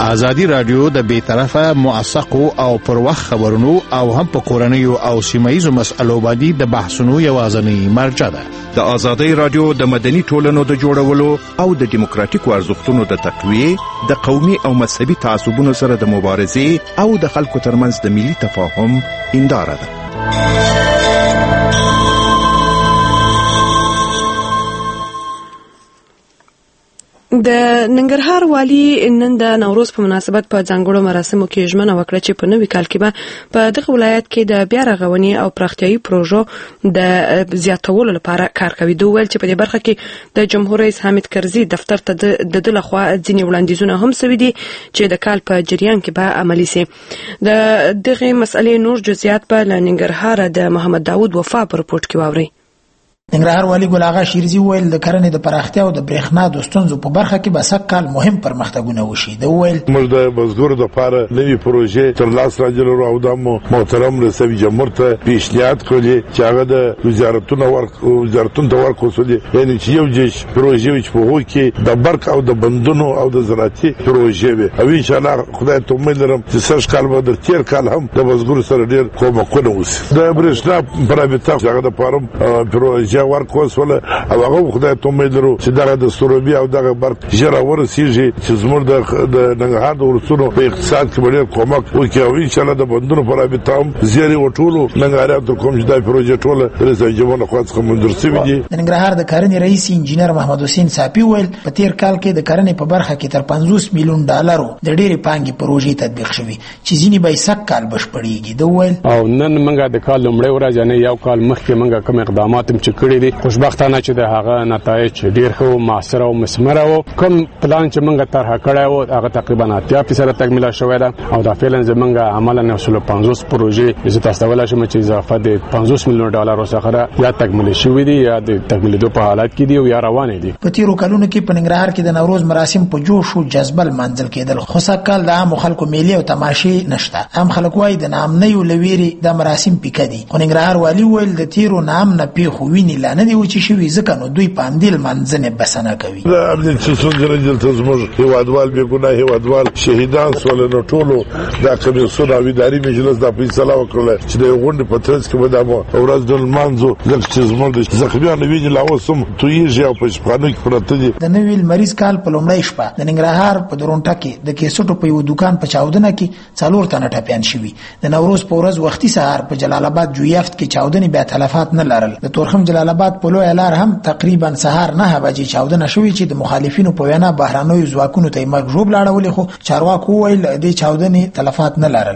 Speaker 11: ازادي رادیو د بیطرفه موثقو او پر وخت خبرونو او هم په کورنیو او سیمایي مسایلو باندې د بحثونو یوازینی مرجع ده.
Speaker 3: د ازادي رادیو د مدني ټولنو د جوړولو او د دیموکراتیکو ارزښتونو د تقویه، د قومي او مذهبي تعصبونو سره د مبارزې او د خلکو ترمنځ د ملي تفاهم هنداره ده.
Speaker 1: د ننګرهار والی نن د نوروز په مناسبت په ځانګړو مراسمو کې ژمنه وکړه چې په نوي کال کې به په دغه ولایت کې د بیا رغونې او پراختیايي پروژو د زیاتولو لپاره کار کوي. دوی ویل چې په دې برخه کې د جمهور رئیس حامد کرزي دفتر ته د دې لخوا ځینې وړاندیزونه هم شوي دي چې د کال په جریان کې به عملي شي. د دغه مسئلې نور جزئیات په ننګرهار د محمد داوود وفا په رپورټ کې واوري.
Speaker 22: ننګرهار والی ګل آغا شیرزي ویل د کرنې د پراختیا او د برېښنا د ستونزو په برخه کې به سږکال مهم پرمختګونه وشي. د ویل
Speaker 23: موږ د مزدور د لپاره نوې پروژې تر لاس راځلو او د محترم رئیس جمهور ته پیشنهاد کړی چې هغه د وزارتونو د ورکوسلي یعنی چې یو جش پروژې چې په هغه کې د برق او د بندونو او د زراعتي پروژې وي او ان شاء الله خدای ته امید لرم چې سږکال به د تیر کال هم د مزدور سره ډیر کومکونه وشي. د برېښنا پرابطه هغه د فارم پروژې ورکوسله او هغه خدای ته امید لرو چې دغه د سروبي او دغه برق ژر ورسیږي چې زموږ د ننګرهار د ورسونو په اقتصاد کې ډېر کومک وکړي او ان شاء الله د بندونو پرابطه هم زیری وټولو ننګرهار ته کوم چې د پروژې ټوله رئیس جمهور خو څخه منظور شوی دی.
Speaker 22: د ننګرهار د کرنې رئیس انجینر محمد حسین صافي ویل په تیر کال کې د کرنې په برخه کې تر 50 میلیون ډالرو د ډېرې پانګې پروژې تطبیق شوې چې ځینې به سږکال بشپړېږي. د ویل
Speaker 24: او نن موږ د کال لومړی ورځ نه یو کال مخکې موږ کوم اقدامات هم کړی دي. خوشبختانه چې د هغه نتایج ډیر ښه او موثر او مثمر او کوم پلان چې موږ طرح کړی و هغه تقریبا 80% تکمیل شوی ده او دا فعلا زموږ عملاً 50 پروژې چې تاسو ته ولا شم چې اضافه د 50 میلیون ډالر څخه یا تکمیل شوی دي یا د تکمیلېدو په حالت کې دي او یا روان دي.
Speaker 22: په تیرو کلونو کې په ننګرهار کې د نوروز مراسم په جوش او جذبه منځل کېدل. خو سږکال د عام خلکو میلې او تماشې نشته. عام خلک وايي د نامنۍ او لويري د مراسم پکدي. خو ننګرهار والی ویل د تیرو نام نه پیخو ویني لانه دی چې شوی ځکه نو دوی پاندیل منځنه بسنه کوي.
Speaker 23: دا امن چې څنګه دلته زموږ هیوادوال به ګناه هیوادوال شهیدان سول نو ټولو دا کمیسیون او اداري مجلس دا فیصله وکړه چې د غونډې په ترڅ کې به د اورز د منځو د زموږ د زخمیانو ویني لاوسم تویږي او په شپانو کې پراته دي. د
Speaker 22: نوې مریض کال په لومړی شپه د ننګرهار په درونټه کې د کیسټو په یو دکان په چاودنه کې 4 تنه ټپيان شوي. د نوروز په ورځ وختي سهار په جلال آباد جویافت کې چاودنې بیا تلفات نه لرل. د تورخم جلال آباد په لوی لار هم تقریبا سهار 9 بجې چاودنه شوې چې د مخالفینو په وینا بهرانوي ځواکونو ته مرګ ژوب لاړولې خو چارواکو ویل د چاودنې تلفات نه لرل.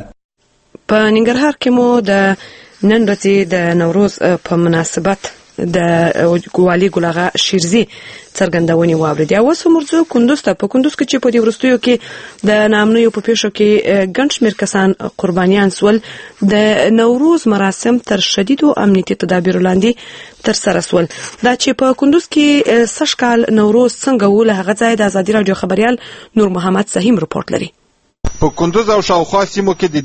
Speaker 1: په ننګرهار کې مو د نن ورځې د نوروز په مناسبت د والي ګل آغا شیرزي څرګندونې واوریدې. اوس مرزو کندوز ته په کندوز کې چې په دې وروستیو کې د نامنیو په پیښو کې ګڼ شمېر کسان قربانیان سول. د نوروز مراسم تر شدیدو امنیتي تدابیرو لاندې ترسره سول. دا چې په کندوز کې سږکال نوروز څنګه و له هغه ځای د ازادي راډیو خبريال نور محمد سهیم رپورټ لري.
Speaker 25: په کندوز او شاوخوا سیمو کې د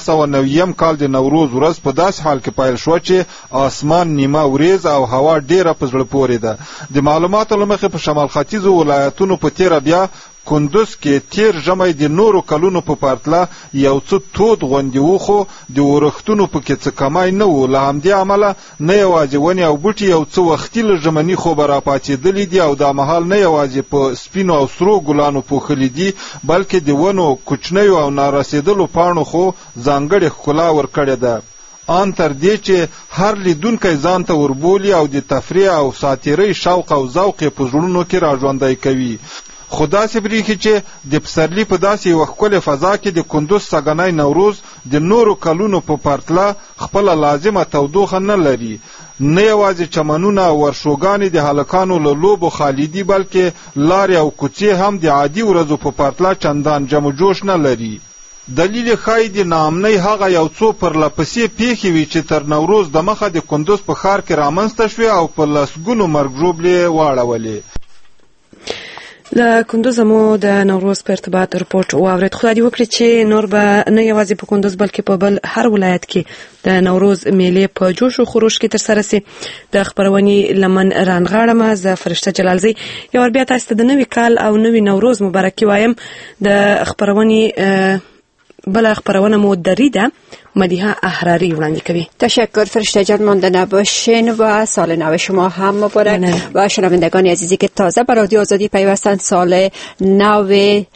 Speaker 25: 1490 کال د نوروز ورځ په داس حال کې پایل شو چې اسمان نیمه وریځ او هوا ډیره په زړه پورې ده. د معلوماتو لمخې په شمال ختیځو ولایتونو په تیر بیا کندوز کې تیر ژمي د نورو کلونو په پرتله یو څه تود غوندې و خو د ورښتونو په کې څه کمای نه و. له همدې امله نه یوازې ونې او بوټي یو څه وختي له ژمني خوبه راپاڅېدلي دي او دا مهال نه یوازې په سپینو او سرو ګلانو پوښلي دي بلکې د ونو کوچنیو او نارسېدلو پاڼو خو ځانګړې ښکلا ورکړې ده. ان تر دې چې هر لیدونکی ځان ته وربولي او د تفریح او ساتیرۍ شوق او ذوق یې په زړونو کې راژوندی کوي. خو داسې بریښي چې د پسرلي په داسې یوه ښکلې فضا کې د کندوز سږنی نوروز د نورو کلونو په پرتله خپله لازمه تودوخه نه لري. نه یوازې چمنونه او ورشوګانې د هلکانو له لوبو خالي دي بلکې لارې او کوڅې هم د عادي ورځو په پرتله چندان جم و جوش نه لري. دلیل ښایي د ناامنۍ هغه یو څو پرلپسې پیښې وي چې تر نوروز د مخه د کندوز په ښار کې رامنځته شوې او په لسګونو مرګ ژوبلې واړولې.
Speaker 1: د کندوز مو د نوروز په ارتباط رپورټ واورید. خدای دې وکړي چې نور به نه یوازې په کندوز بلکې په بل هر ولایت کې د نوروز میلې په جوش او خروش کې ترسره سي. د خبرونې لمن رانغاړم ز فرشته جلالزی. یو بیا تاسو ته د نوي کال او نوي نوروز مبارکي وایم. د خبرونې بل خبرونه مو دریده مدیحه احراری وړاندې کوي.
Speaker 2: تشکر فرشته جان، مانده نباشین و سال نو شما هم مبارک. و شنوندگان عزیزی که تازه به رادیو آزادی پیوستند، سال نو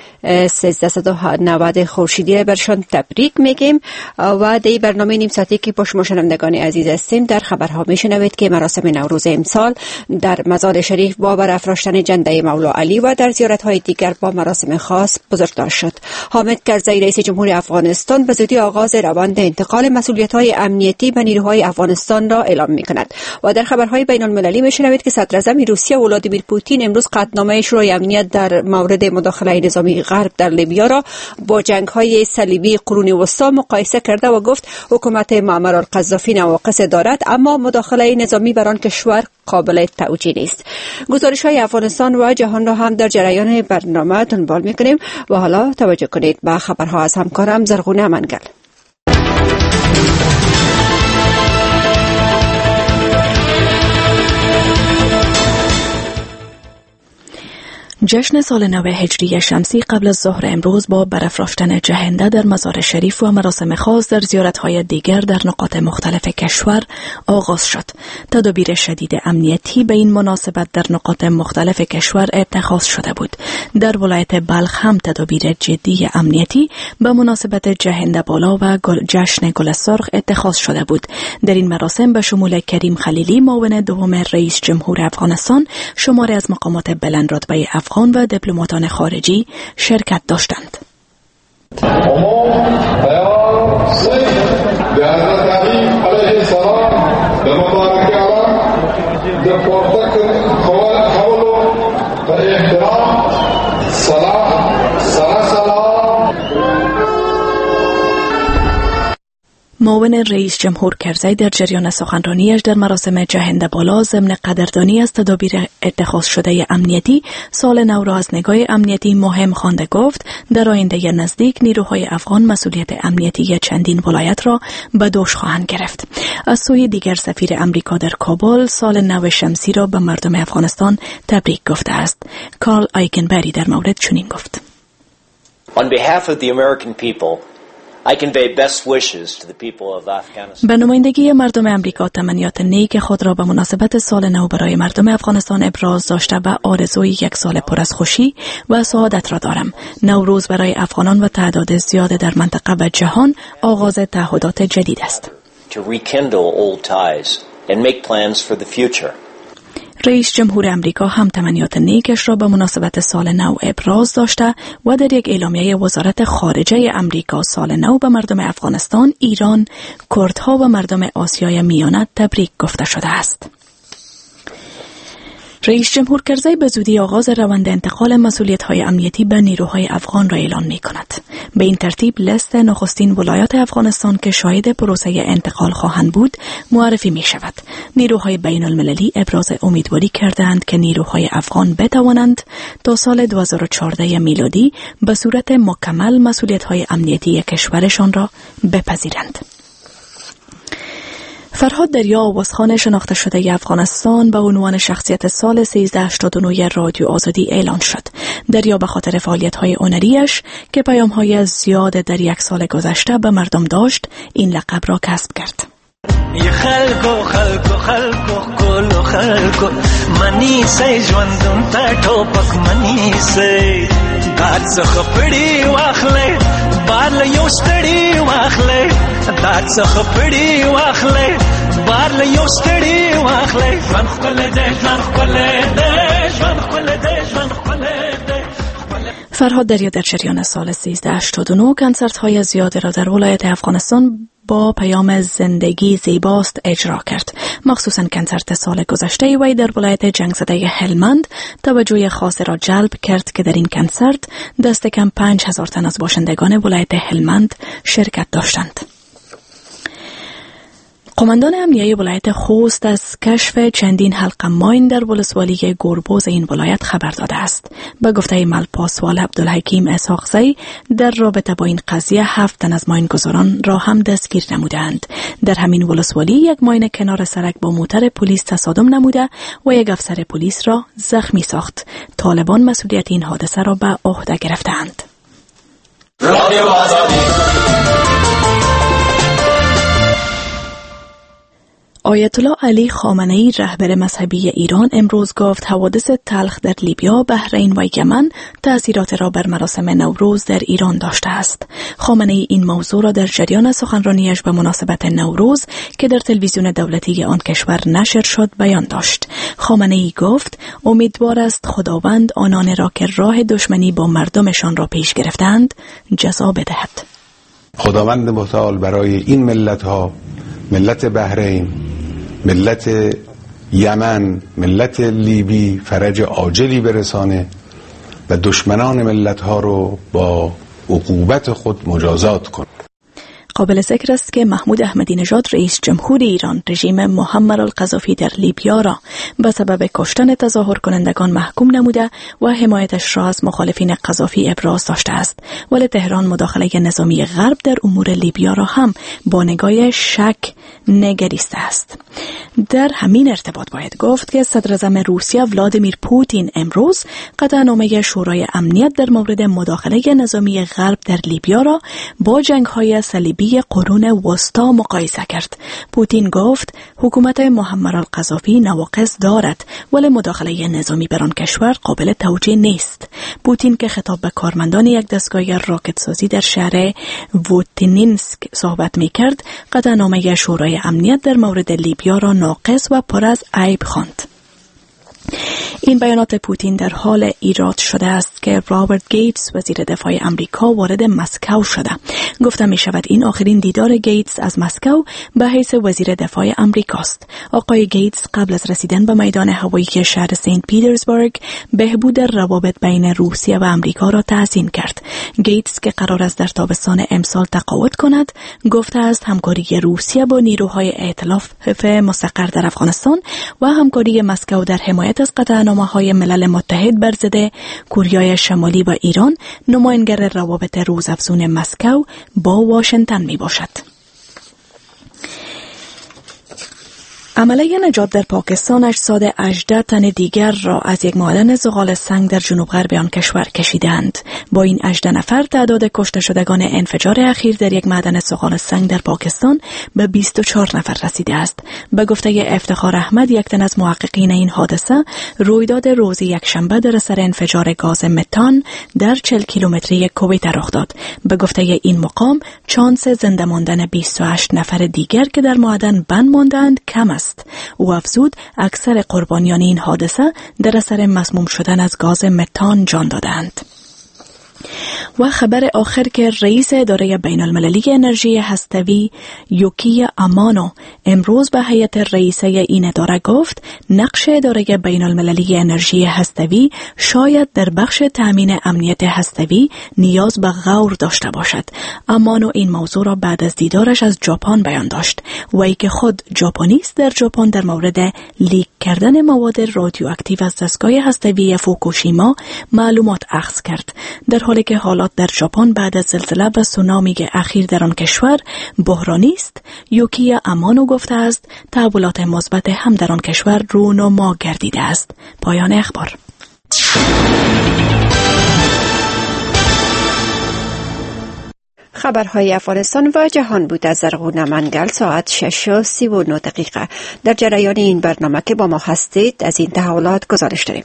Speaker 2: 1390 خورشیدی برشان تبریک میگیم. و در برنامه نیم ساعتی که با شما شنوندگان عزیز هستیم در خبرها میشنوید که مراسم نوروز امسال در مزار شریف با برافراشتن جنده مولا علی و در زیارت‌های دیگر با مراسم خاص بزرگدار شد. حامد کرزی رئیس جمهور افغانستان به زودی آغاز روند انتقال مسئولیت‌های امنیتی به نیروهای افغانستان را اعلام می‌کند. و در خبرهای بین‌المللی می‌شنوید که صدر اعظم روسیه ولادیمیر پوتین امروز قطعنامه شورای امنیت در مورد مداخله نظامی غرب در لیبیا را با جنگ‌های صلیبی قرون وسطی مقایسه کرده و گفت حکومت معمر القذافی نواقص دارد، اما مداخله نظامی بر آن کشور قابل توجیه نیست. گزارش‌های افغانستان و جهان را هم در جریان برنامه دنبال می‌کنیم. و حالا توجه کنید به خبرها از همکارم زرغونه منگل.
Speaker 4: جشن سال نو هجری شمسی قبل از ظهر امروز با برافراشتن جهنده در مزار شریف و مراسم خاص در زیارت‌های دیگر در نقاط مختلف کشور آغاز شد. تدابیر شدید امنیتی به این مناسبت در نقاط مختلف کشور اتخاذ شده بود. در ولایت بلخ هم تدابیر جدی امنیتی به مناسبت جهنده بالا و جشن گل سرخ اتخاذ شده بود. در این مراسم به شمول کریم خلیلی معاون دوم رئیس جمهور افغانستان، شماری از مقامات بلندرتبه افغان و دیپلماتان خارجی شرکت داشتند. معاون رئیس جمهور کرزی در جریان سخنرانیش در مراسم جهنده بالا ضمن قدردانی از تدابیر اتخاذ شده امنیتی سال نو را از نگاه امنیتی مهم خوانده گفت در آینده نزدیک نیروهای افغان مسئولیت امنیتی چندین ولایت را به دوش خواهند گرفت. از سوی دیگر سفیر امریکا در کابل سال نو شمسی را به مردم افغانستان تبریک گفته است. کارل آیکنبری در مورد چنین گفت:
Speaker 5: On behalf of the American people, I convey best wishes to the people of Afghanistan.
Speaker 4: به نمایندگی مردم امریکا تمنیات نیک خود را به مناسبت سال نو برای مردم افغانستان ابراز داشته و آرزوی یک سال پر از خوشی و سعادت را دارم. نوروز برای افغانان و تعداد زیاد در منطقه و جهان آغاز تعهدات جدید است.
Speaker 5: To rekindle old ties and make plans for the future.
Speaker 4: رئیس جمهور امریکا هم تمنیات نیکش را به مناسبت سال نو ابراز داشته و در یک اعلامیه وزارت خارجه امریکا سال نو به مردم افغانستان، ایران، کردها و مردم آسیای میانه تبریک گفته شده است. رئیس جمهور کرزی به زودی آغاز روند انتقال مسئولیت‌های امنیتی به نیروهای افغان را اعلان می‌کند. به این ترتیب لیست نخستین ولایات افغانستان که شاهد پروسه انتقال خواهند بود معرفی می‌شود. نیروهای بین‌المللی ابراز امیدواری کردند که نیروهای افغان بتوانند تا سال 2014 میلادی به صورت مکمل مسئولیت‌های امنیتی کشورشان را بپذیرند. فرهاد دریا آوازخوان شناخته شده افغانستان به عنوان شخصیت سال 1389 رادیو آزادی اعلان شد. دریا به خاطر فعالیت‌های هنری‌اش که پیام‌های زیاد در یک سال گذشته به مردم داشت، این لقب را کسب کرد.
Speaker 8: خلکو کلو خلکو منی سي ژوندون ته ټوپک منی سي دات څخه پړی واخلې بار له یو ستړي واخلې دات څخه پړی واخلې بار له یو ستړي واخلې ژوند خپل دې ژوند خپل دې ژوند خپل دې ژوند خپل دې.
Speaker 4: فرهاد دریا در جریان سال 1389 کنسرت‌های زیاد را در ولایت افغانستان با پیام زندگی زیباست اجرا کرد. مخصوصاً کنسرت سال گذشته وی در ولایت جنگ زده هلمند توجه خاص را جلب کرد که در این کنسرت دست کم 5000 تن از باشندگان ولایت هلمند شرکت داشتند. قماندان امنیه ولایت خوست از کشف چندین حلقه ماین در ولسوالی گربوز این ولایت خبر داده است. به گفته ملپاسوال عبدالحکیم اسحاقزی در رابطه با این قضیه 7 تن از ماینگذاران را هم دستگیر نمودند. در همین ولسوالی یک ماین کنار سرک با موتر پلیس تصادم نموده و یک افسر پلیس را زخمی ساخت. طالبان مسئولیت این حادثه را به عهده گرفتند. آیت الله علی خامنه‌ای رهبر مذهبی ایران امروز گفت حوادث تلخ در لیبیا، بحرین و یمن تأثیرات را بر مراسم نوروز در ایران داشته است. خامنه‌ای این موضوع را در جریان سخنرانیش به مناسبت نوروز که در تلویزیون دولتی آن کشور نشر شد بیان داشت. خامنه‌ای گفت امیدوار است خداوند آنان را که راه دشمنی با مردمشان را پیش گرفتند جزا بدهد.
Speaker 7: خداوند متعال برای این ملت‌ها، ملت بحرین، ملت یمن، ملت لیبی فرج عاجلی برسانه و دشمنان ملت‌ها رو با عقوبت خود مجازات کنه.
Speaker 4: قابل ذکر است که محمود احمدی نژاد رئیس جمهور ایران رژیم معمر القذافی در لیبیا را به سبب کشتن تظاهر کنندگان محکوم نموده و حمایتش را از مخالفین قذافی ابراز داشته است، ولی تهران مداخله نظامی غرب در امور لیبیا را هم با نگاه شک نگریسته است. در همین ارتباط باید گفت که صدر اعظم روسیه ولادیمیر پوتین امروز قطعنامه شورای امنیت در مورد مداخله نظامی غرب در لیبیا را با جنگ‌های صلیبی قرون وسطا مقایسه کرد. پوتین گفت حکومت معمر القذافی نواقص دارد ولی مداخله نظامی بر آن کشور قابل توجیه نیست. پوتین که خطاب به کارمندان یک دستگاه راکت سازی در شهر ووتینینسک صحبت می‌کرد، قطعنامه شورای امنیت در مورد لیبیا را ناقص و پر از عیب خواند. این بیانات پوتین در حال ایراد شده است که رابرت گیتس وزیر دفاع امریکا وارد مسکو شده. گفته می شود این آخرین دیدار گیتس از مسکو به حیث وزیر دفاع امریکاست. آقای گیتس قبل از رسیدن به میدان هوایی شهر سنت پیترزبورگ بهبود روابط بین روسیه و امریکا را تحسین کرد. گیتس که قرار است در تابستان امسال تقاعد کند، گفته است همکاری روسیه با نیروهای ائتلاف مستقر در افغانستان و همکاری مسکو در حمایت از قطعنامه‌های ملل متحد بر ضد کوریای شمالی و ایران نماینگر روابط روزافزون مسکو با واشنگتن می باشد. عملیه نجات در پاکستان 818 تن دیگر را از یک معدن زغال سنگ در جنوب غرب آن کشور کشیدند. با این 18 نفر تعداد کشته شدگان انفجار اخیر در یک معدن زغال سنگ در پاکستان به 24 نفر رسیده است. به گفته افتخار احمد، یک تن از محققین این حادثه، رویداد روز یکشنبه در اثر انفجار گاز متان در 40 کیلومتری کویت رخ داد. به گفته این مقام، چانس زنده ماندن 28 نفر دیگر که در معدن بند ماندند کم است. او افزود اکثر قربانیان این حادثه در اثر مسموم شدن از گاز متان جان دادند. و خبر آخر که رئیس اداره بین المللی انرژی هسته‌ای یوکی امانو امروز به هیئت رئیسه این اداره گفت نقش اداره بین المللی انرژی هسته‌ای شاید در بخش تامین امنیت هسته‌ای نیاز به غور داشته باشد. امانو این موضوع را بعد از دیدارش از ژاپن بیان داشت. وی که خود ژاپنی است در ژاپن در مورد لیک کردن مواد رادیواکتیو از دستگاه هسته‌ای فوکوشیما معلومات اخذ کرد. در حالی که حالات در ژاپن بعد از زلزله و سونامی اخیر در آن کشور بحرانی است، یوکی امانو گفته است تحولات مثبت هم در آن کشور رونما گردیده است. پایان اخبار.
Speaker 2: خبرهای افغانستان و جهان بود از زرغون منگل ساعت 6:39. در جریان این برنامه که با ما هستید از این تحولات گزارش داریم.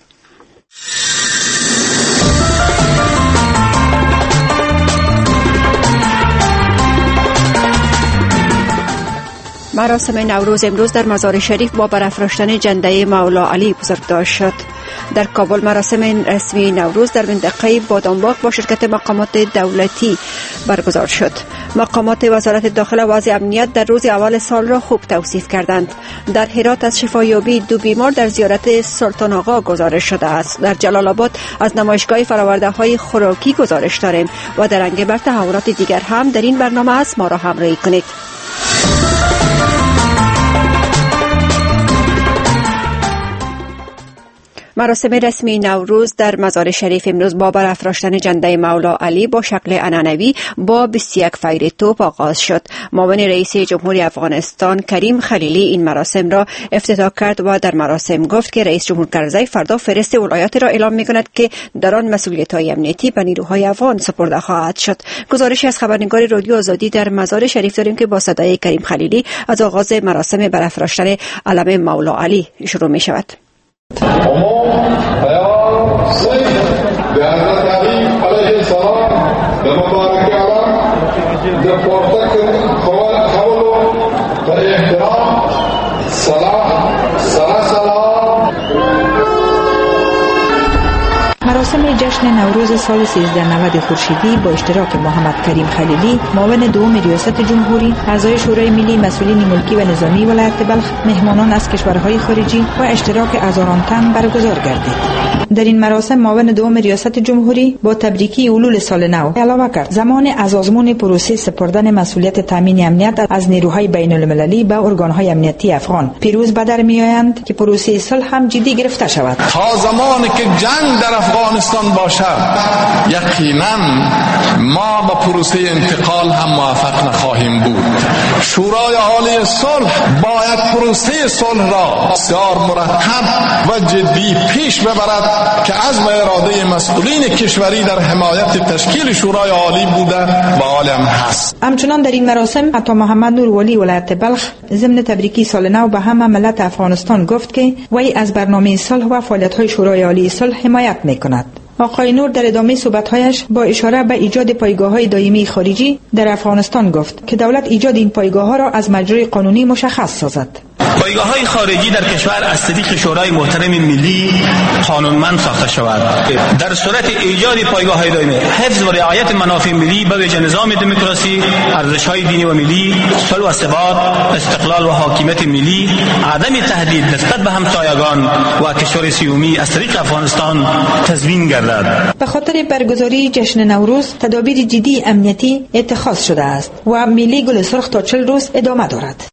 Speaker 2: مراسم نوروز امروز در مزار شریف با برافراشتن جنده مولا علی بزرگداشت شد. در کابل مراسم رسمی نوروز در منطقه بادامباغ با شرکت مقامات دولتی برگزار شد. مقامات وزارت داخله و وضع امنیت در روز اول سال را خوب توصیف کردند. در هرات از شفایابی 2 بیمار در زیارت سلطان آقا گزارش شده است. در جلال آباد از نمایشگاه فراورده خوراکی گزارش داریم و در انگبر تحولات دیگر هم در این برنامه است. ما را همراهی کنید. مراسم رسمی نوروز در مزار شریف امروز با برافراشتن جنده مولا علی با شکل عنعنوی با 21 فیر توپ آغاز شد. معاون رئیس جمهوری افغانستان کریم خلیلی این مراسم را افتتاح کرد و در مراسم گفت که رئیس جمهور کرزی فردا فهرست ولایات را اعلام می‌کند که در آن مسئولیت‌های امنیتی به نیروهای افغان سپرده خواهد شد. گزارشی از خبرنگار رادیو آزادی در مزار شریف داریم که با صدای کریم خلیلی از آغاز مراسم برافراشتن علم مولا علی شروع می‌شود.
Speaker 9: مراسم جشن نوروز سال 1390 خورشیدی با اشتراک محمد کریم خلیلی، معاون دوم ریاست جمهوری، اعضای شورای ملی، مسئولین ملکی و نظامی ولایت بلخ، مهمانان از کشورهای خارجی و اشتراک هزاران تن برگزار گردید. در این مراسم معاون دوم ریاست جمهوری با تبریکی اولول سال نو علاوه کرد زمان از آزمون پروسه سپردن مسئولیت تامین امنیت از نیروهای بین المللی به ارگانهای امنیتی افغان پیروز به در میآیند که پروسه صلح هم جدی گرفته شود.
Speaker 10: تا زمانی که جنگ در افغانستان باشد یقینا ما به پروسه انتقال هم موفق نخواهیم بود. شورای عالی صلح باید پروسه صلح را بسیار مرتب و جدی پیش ببرد که عزم اراده مسئولین کشوری در حمایت تشکیل شورای عالی بوده و عالم هست.
Speaker 9: همچنان در این مراسم عطا محمد نور ولی ولایت بلخ ضمن تبریکی سال نو به همه ملت افغانستان گفت که وی از برنامه صلح و فعالیت‌های شورای عالی صلح حمایت می‌کند. آقای نور در ادامه صحبت‌هایش با اشاره به ایجاد پایگاه‌های دائمی خارجی در افغانستان گفت که دولت ایجاد این پایگاه‌ها را از مجرای قانونی مشخص سازد.
Speaker 12: پایگاه‌های خارجی در کشور از طریق شورای محترم ملی قانونمند ساخته شود. در صورت ایجاد پایگاه‌های دائمی حفظ و رعایت منافع ملی به ویژه نظام دموکراسی، ارزش‌های دینی و ملی، صلح و ثبات، استقلال و حاکمیت ملی، عدم تهدید نسبت به همسایگان و کشور سیومی از طریق افغانستان تضمین گردد.
Speaker 9: به خاطر برگزاری جشن نوروز تدابیر جدی امنیتی اتخاذ شده است و ملی گل سرخ تا 40 روز ادامه دارد.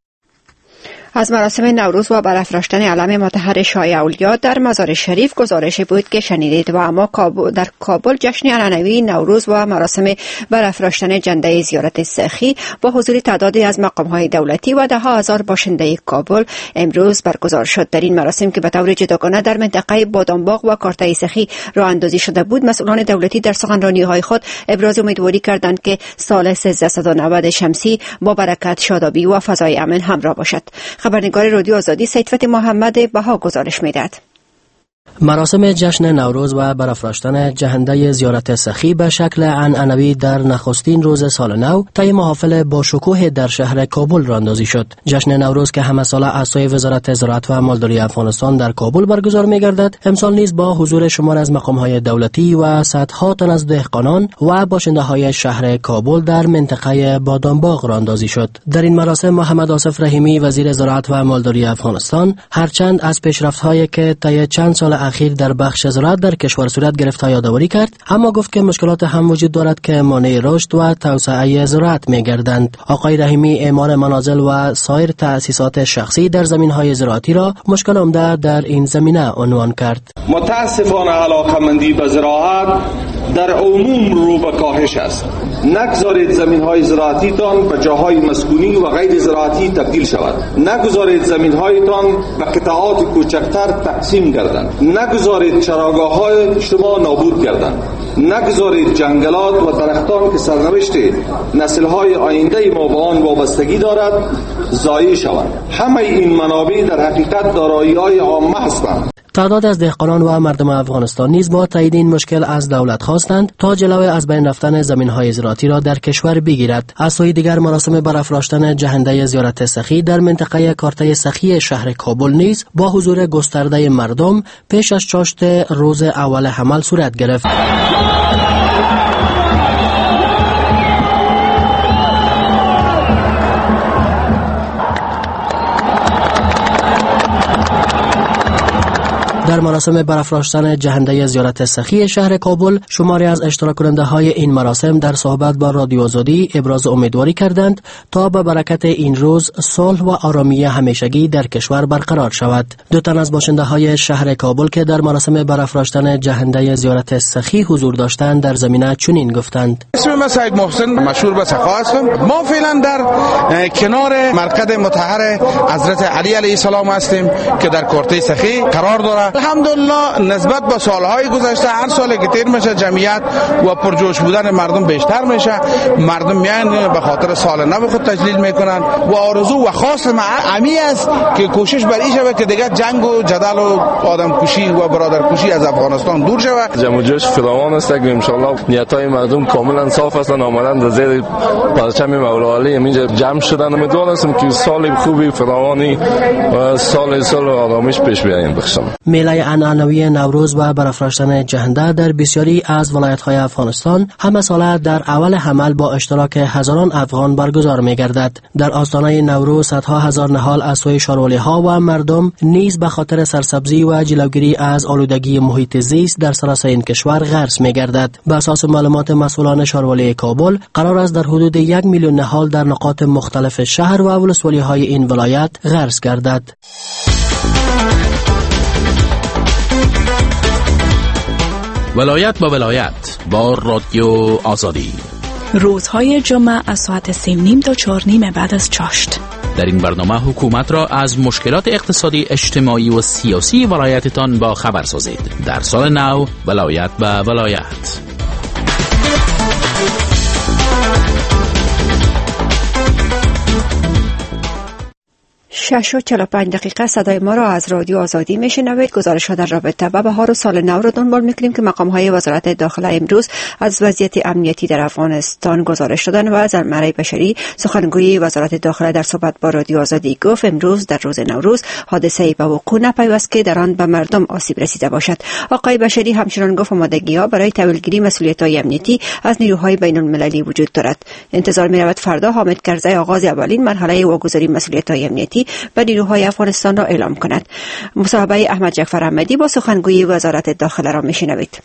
Speaker 2: از مراسم نوروز و برافراشتن علم مطهر شاه اولیا در مزار شریف گزارشی بود که شنیدید و اما در کابل جشن عنعنوی نوروز و مراسم برافراشتن جنده زیارت سخی با حضور تعدادی از مقام‌های دولتی و ده ها هزار باشنده کابل امروز برگزار شد. در این مراسم که به طور جداگانه در منطقه بادامباغ و کارتای سخی راه اندازی شده بود، مسئولان دولتی در سخنرانی‌های خود ابراز امیدواری کردند که سال 1390 شمسی با برکت، شادابی و فضای امن همراه باشد. خبرنگار رادیو آزادی سیدفت محمد بها گزارش می‌دهد.
Speaker 13: مراسم جشن نوروز و برافراشتن جهنده زیارت سخی به شکل عنعنوی در نخستین روز سال نو طی محافل با شکوه در شهر کابل راندازی شد. جشن نوروز که همه ساله اعضای وزارت زراعت و مالداری افغانستان در کابل برگزار می‌گردد، امسال نیز با حضور شمار از مقام‌های دولتی و صدها تن از دهقانان و باشنده‌های شهر کابل در منطقه بادامباغ راندازی شد. در این مراسم محمد آصف رحیمی وزیر زراعت و مالداری افغانستان هرچند از پیشرفت‌هایی که طی چند سال اخیر در بخش زراعت در کشور صورت گرفته یادآوری کرد، اما گفت که مشکلات هم وجود دارد که مانع رشد و توسعه زراعت می‌گردند. آقای رحیمی اعمار منازل و سایر تأسیسات شخصی در زمین‌های زراعتی را مشکل عمده در این زمینه عنوان کرد.
Speaker 15: متاسفانه علاقه‌مندی به زراعت در عموم رو به کاهش است. نگذارید زمین‌های زراعتیتان به جاهای مسکونی و غیر زراعتی تبدیل شود. نگذارید زمین‌هایتان به قطعات کوچکتر تقسیم گردند. نگذارید چراگاه‌های شما نابود گردند. نگذارید جنگلات و درختان که سرنوشت نسل‌های آینده ما به آن وابستگی دارد ضایع شوند. همه این منابع در حقیقت دارایی‌های عامه هستند.
Speaker 13: تعداد از دهقانان و مردم افغانستان نیز با تایید این مشکل از دولت خواستند تا جلوی از بین رفتن زمین‌های زراعتی را در کشور بگیرد. از سوی دیگر مراسم برافراشتن جهنده زیارت سخی در منطقه کارتای سخی شهر کابل نیز با حضور گسترده مردم پیش از چاشت روز اول حمل صورت گرفت. در مراسم برافراشتن جهنده زیارت سخی شهر کابل، شماری از اشتراک کننده های این مراسم در صحبت با رادیو آزادی ابراز امیدواری کردند تا به برکت این روز صلح و آرامی همیشگی در کشور برقرار شود. دو تن از باشنده های شهر کابل که در مراسم برافراشتن جهنده زیارت سخی حضور داشتند در زمینه چنین گفتند:
Speaker 14: اسم من سید محسن مشهور به سخا هستم. ما فعلا در کنار مرکز مطهر حضرت علی علیه السلام هستیم که در کورته سخی قرار داره. الحمدلله نسبت به سالهای گذشته هر سالی که تیر میشه جمعیت و پرجوش بودن مردم بیشتر میشه. مردم میان به خاطر سال نو خود تجلیل میکنن و آرزو و خواست عمی است که کوشش بر این شود که دیگه جنگ و جدل و آدم کشی و برادر کشی از افغانستان دور شود.
Speaker 16: جمع و جوش فراوان است که ان شاء الله نیت‌های مردم کاملا صاف هستند، آمدن در زیر پرچم مولا علی اینجا جمع شدن. امیدوارم که سال خوبی فراوانی و سال آرامش پیش بیایم بخشم.
Speaker 13: میله عنعنوی نوروز و برافراشتن جهنده در بسیاری از ولایت‌های افغانستان همه ساله در اول حمل با اشتراک هزاران افغان برگزار می‌گردد. در آستانه نوروز صدها هزار نهال از سوی شارولی‌ها و مردم نیز به خاطر سرسبزی و جلوگیری از آلودگی محیط زیست در سراسر این کشور غرس می‌گردد. به اساس معلومات مسئولان شارولی کابل، قرار است در حدود 1 میلیون نهال در نقاط مختلف شهر و ولسوالی‌های این ولایت غرس گردد.
Speaker 17: ولایت با ولایت با رادیو آزادی،
Speaker 4: روزهای جمعه از ساعت 3:30 تا 4:30 بعد از چاشت.
Speaker 17: در این برنامه حکومت را از مشکلات اقتصادی، اجتماعی و سیاسی ولایتتان با خبر سازید. در سال نو ولایت به ولایت.
Speaker 2: 6:45 صدای ما را از رادیو آزادی میشنوید. گزارش‌ها در رابطه با بهار و سال نو را دنبال می‌کنیم که مقام‌های وزارت داخله امروز از وضعیت امنیتی در افغانستان گزارش دادند و از مرای بشری سخنگوی وزارت داخله در صحبت با رادیو آزادی گفت امروز در روز نوروز حادثه‌ای به وقوع نپیوست که در آن به مردم آسیب رسیده باشد. آقای بشری همچنان گفت آمادگی‌ها برای تحویلگیری مسئولیت‌های امنیتی از نیروهای بین‌المللی وجود دارد. انتظار می‌رود فردا حامد کرزی آغاز اولین مرحله واگذاری مسئولیت‌های امنیتی به نیروهای افغانستان را اعلام کند. مصاحبه احمد جعفر احمدی با سخنگوی وزارت داخله را میشنوید.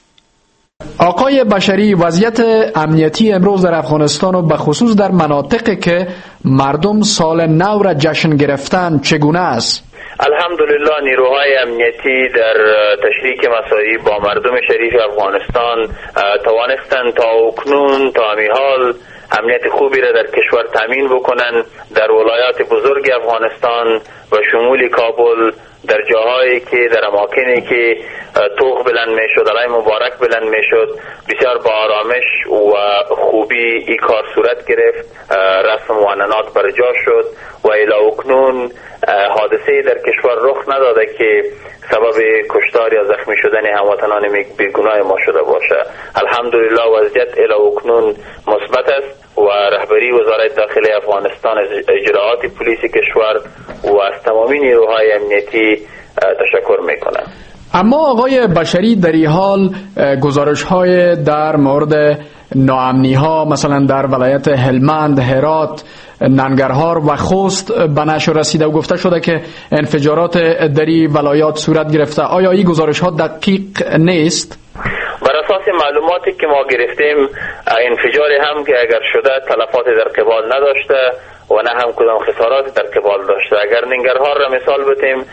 Speaker 18: آقای بشری، وضعیت امنیتی امروز در افغانستان و به خصوص در مناطقی که مردم سال نو را جشن گرفتن چگونه است؟
Speaker 19: الحمدلله نیروهای امنیتی در تشریک مساعی با مردم شریف افغانستان توانستند تا اکنون تا همین حال امنیت خوبی را در کشور تامین بکنن. در ولایات بزرگ افغانستان و شمول کابل، در جاهایی که در اماکنی که توغ بلند میشد، علای مبارک بلند میشد، بسیار با آرامش و خوبی این کار صورت گرفت. رسم معاینات بر جا شد و الی اکنون حادثه در کشور رخ نداده که سبب کشتار یا زخمی شدن هموطنان بیگناه ما شده باشه. الحمدلله وضعیت الی اکنون مثبت است و رهبری وزارت داخله افغانستان از اجراعات پلیس کشور و از تمامی نیروهای امنیتی تشکر میکنم.
Speaker 18: اما آقای بشری، در این حال گزارش‌های در مورد ناامنی‌ها مثلا در ولایت هلمند، هرات، ننگرهار و خوست به نشر رسیده و گفته شده که انفجارات در این ولایات صورت گرفته. آیا این گزارش‌ها دقیق نیست؟
Speaker 19: بر اساس معلوماتی که ما گرفتیم انفجاری هم که اگر شده تلفات در قبال نداشته و نه هم کدام خسارات در قبال داشته. اگر ننگرهار را مثال بتیم،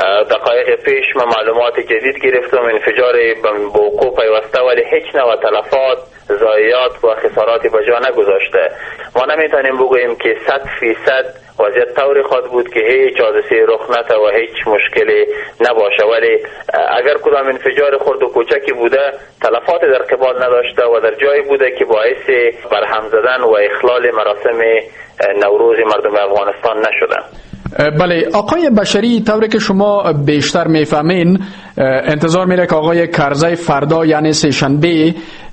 Speaker 19: دقایق پیش ما معلومات جدید گرفتم انفجاری به وقوع پیوسته ولی هیچ نوع تلفات، ضایعات و خساراتی به جا نگذاشته. ما نمیتونیم بگوییم که 100% وضعیت طوری خواهد بود که هیچ حادثه رخ نده و هیچ مشکلی نباشه، ولی اگر کدام انفجار خرد و کوچکی بوده تلفات در قبال نداشته و در جایی بوده که باعث برهم زدن و اخلال مراسم نوروز مردم افغانستان نشدن.
Speaker 18: بله آقای بشری، طوری که شما بیشتر میفهمین، انتظار میره که آقای کرزی فردا یعنی سه‌شنبه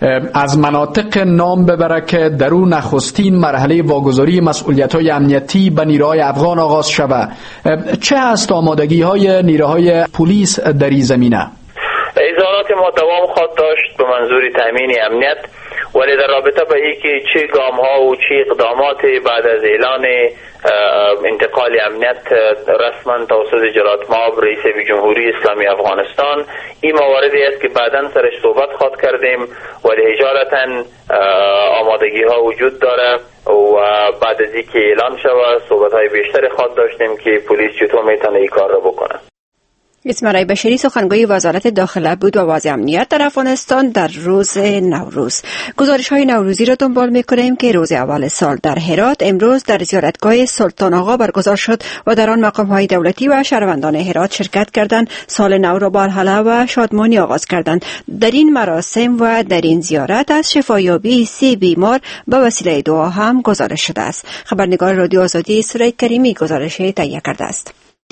Speaker 18: از مناطق نام ببره که در اون نخستین مرحله واگذاری مسئولیت‌های امنیتی به نیروهای افغان آغاز شود. چه هست آمادگی‌های نیروهای پلیس در این زمینه؟
Speaker 19: اظهارات ما دوام خواهد داشت به منظور تامین امنیت ولی در رابطه به اینکه چه گام ها و چه اقدامات بعد از اعلان انتقال امنیت رسما توسط جلالت مآب رئیس جمهوری اسلامی افغانستان، این مواردی است که بعداً سرش صحبت خواهد کردیم، ولی اجالتا آمادگی ها وجود داره و بعد از اینکه اعلان شود صحبت های بیشتری خواهد داشتیم که پلیس چطور میتونه این کار را بکنه.
Speaker 2: اسماعیل بشری سخنگوی وزارت داخله بود و وضع امنیت در افغانستان در روز نوروز. گزارش های نوروزی را دنبال می‌کنیم که روز اول سال در هرات امروز در زیارتگاه سلطان آقا برگزار شد و در آن مقام های دولتی و شهروندان هرات شرکت کردند، سال نو را با حلحله و شادمانی آغاز کردند. در این مراسم و در این زیارت از شفایابی 3 بیمار به وسیله دعا هم گزارش شده است. خبرنگار رادیو آزادی سرای کریمی گزارش تهیه کرده است.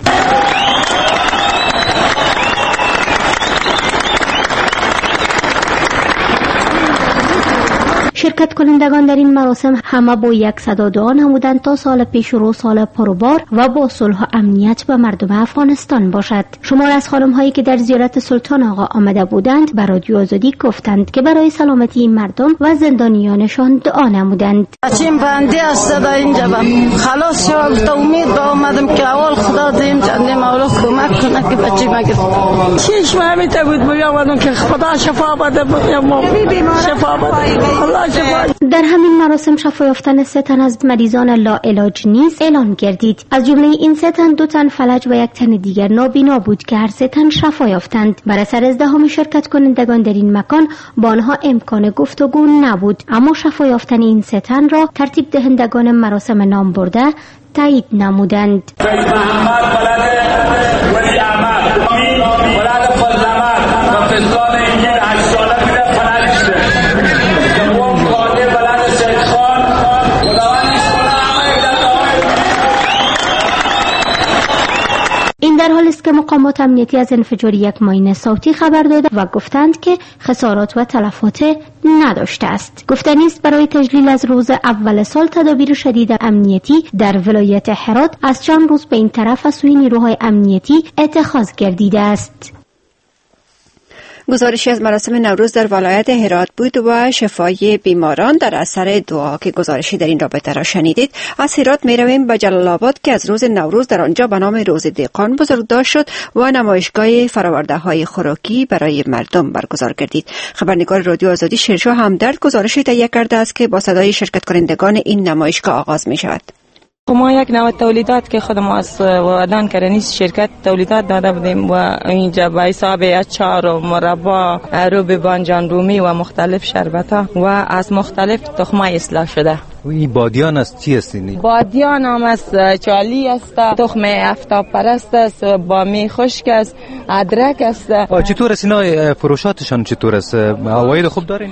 Speaker 3: شرکت کنندگان در این مراسم همه با یک صدا دعا نمودند تا سال پیش رو سال پربار و با صلح و امنیت به مردم افغانستان باشد. شمار از خانم هایی که در زیارت سلطان آقا آمده بودند به رادیو آزادی گفتند که برای سلامتی این مردم و زندانیانشان دعا نمودند.
Speaker 6: چیم بندی است در اینجا خلاص شوم، تا امید با آمدم که اول خدا دیم جنده مولا کمک کنه که بچی مگه چیش فهمیده بود بیامدم که خدا شفا بده شفا بده.
Speaker 3: در همین مراسم شفا یافتن 3 تن از مریضان لا علاج نیز اعلان گردید. از جمله این 3 تن 2 تن فلج و 1 تن دیگر نابینا بود که هر 3 تن شفا یافتند. بر اثر ازدحام شرکت کنندگان در این مکان با آنها امکان گفتگو نبود، اما شفا یافتن این 3 تن را ترتیب دهندگان مراسم نام برده تایید نمودند. این در حالی است که مقامات امنیتی از انفجار یک ماین صوتی خبر داده و گفتند که خسارات و تلفات نداشته است. گفتنی است برای تجلیل از روز اول سال تدابیر شدید امنیتی در ولایت هرات از چند روز به این طرف از سوی نیروهای امنیتی اتخاذ گردیده است.
Speaker 2: گزارشی از مراسم نوروز در ولایت هرات بود و شفای بیماران در اثر دعا که گزارشی در این رابطه را شنیدید. از هرات می رویم به جلال آباد که از روز نوروز در آنجا به نام روز دهقان بزرگداشت شد و نمایشگاه فراورده های خوراکی برای مردم برگزار گردید. خبرنگار رادیو آزادی شیرشاه همدرد گزارشی تهیه کرده است که با صدای شرکت کنندگان این نمایشگاه آغاز می شود.
Speaker 11: ما یک نوع تولیدات که خود ما از ودان کرنیس شرکت تولیدات داده بودیم و اینجا به حساب اچار و مربا، روب بانجان رومی و مختلف شربتا و از مختلف تخمای اصلاح شده.
Speaker 20: این بادیان است چی است این؟
Speaker 11: بادیان هم است، چالی است، تخم افتاب پرست است، بامی خشک است، ادرک است.
Speaker 20: چطور است اینا فروشاتشان چطور است؟ عواید خوب دارین؟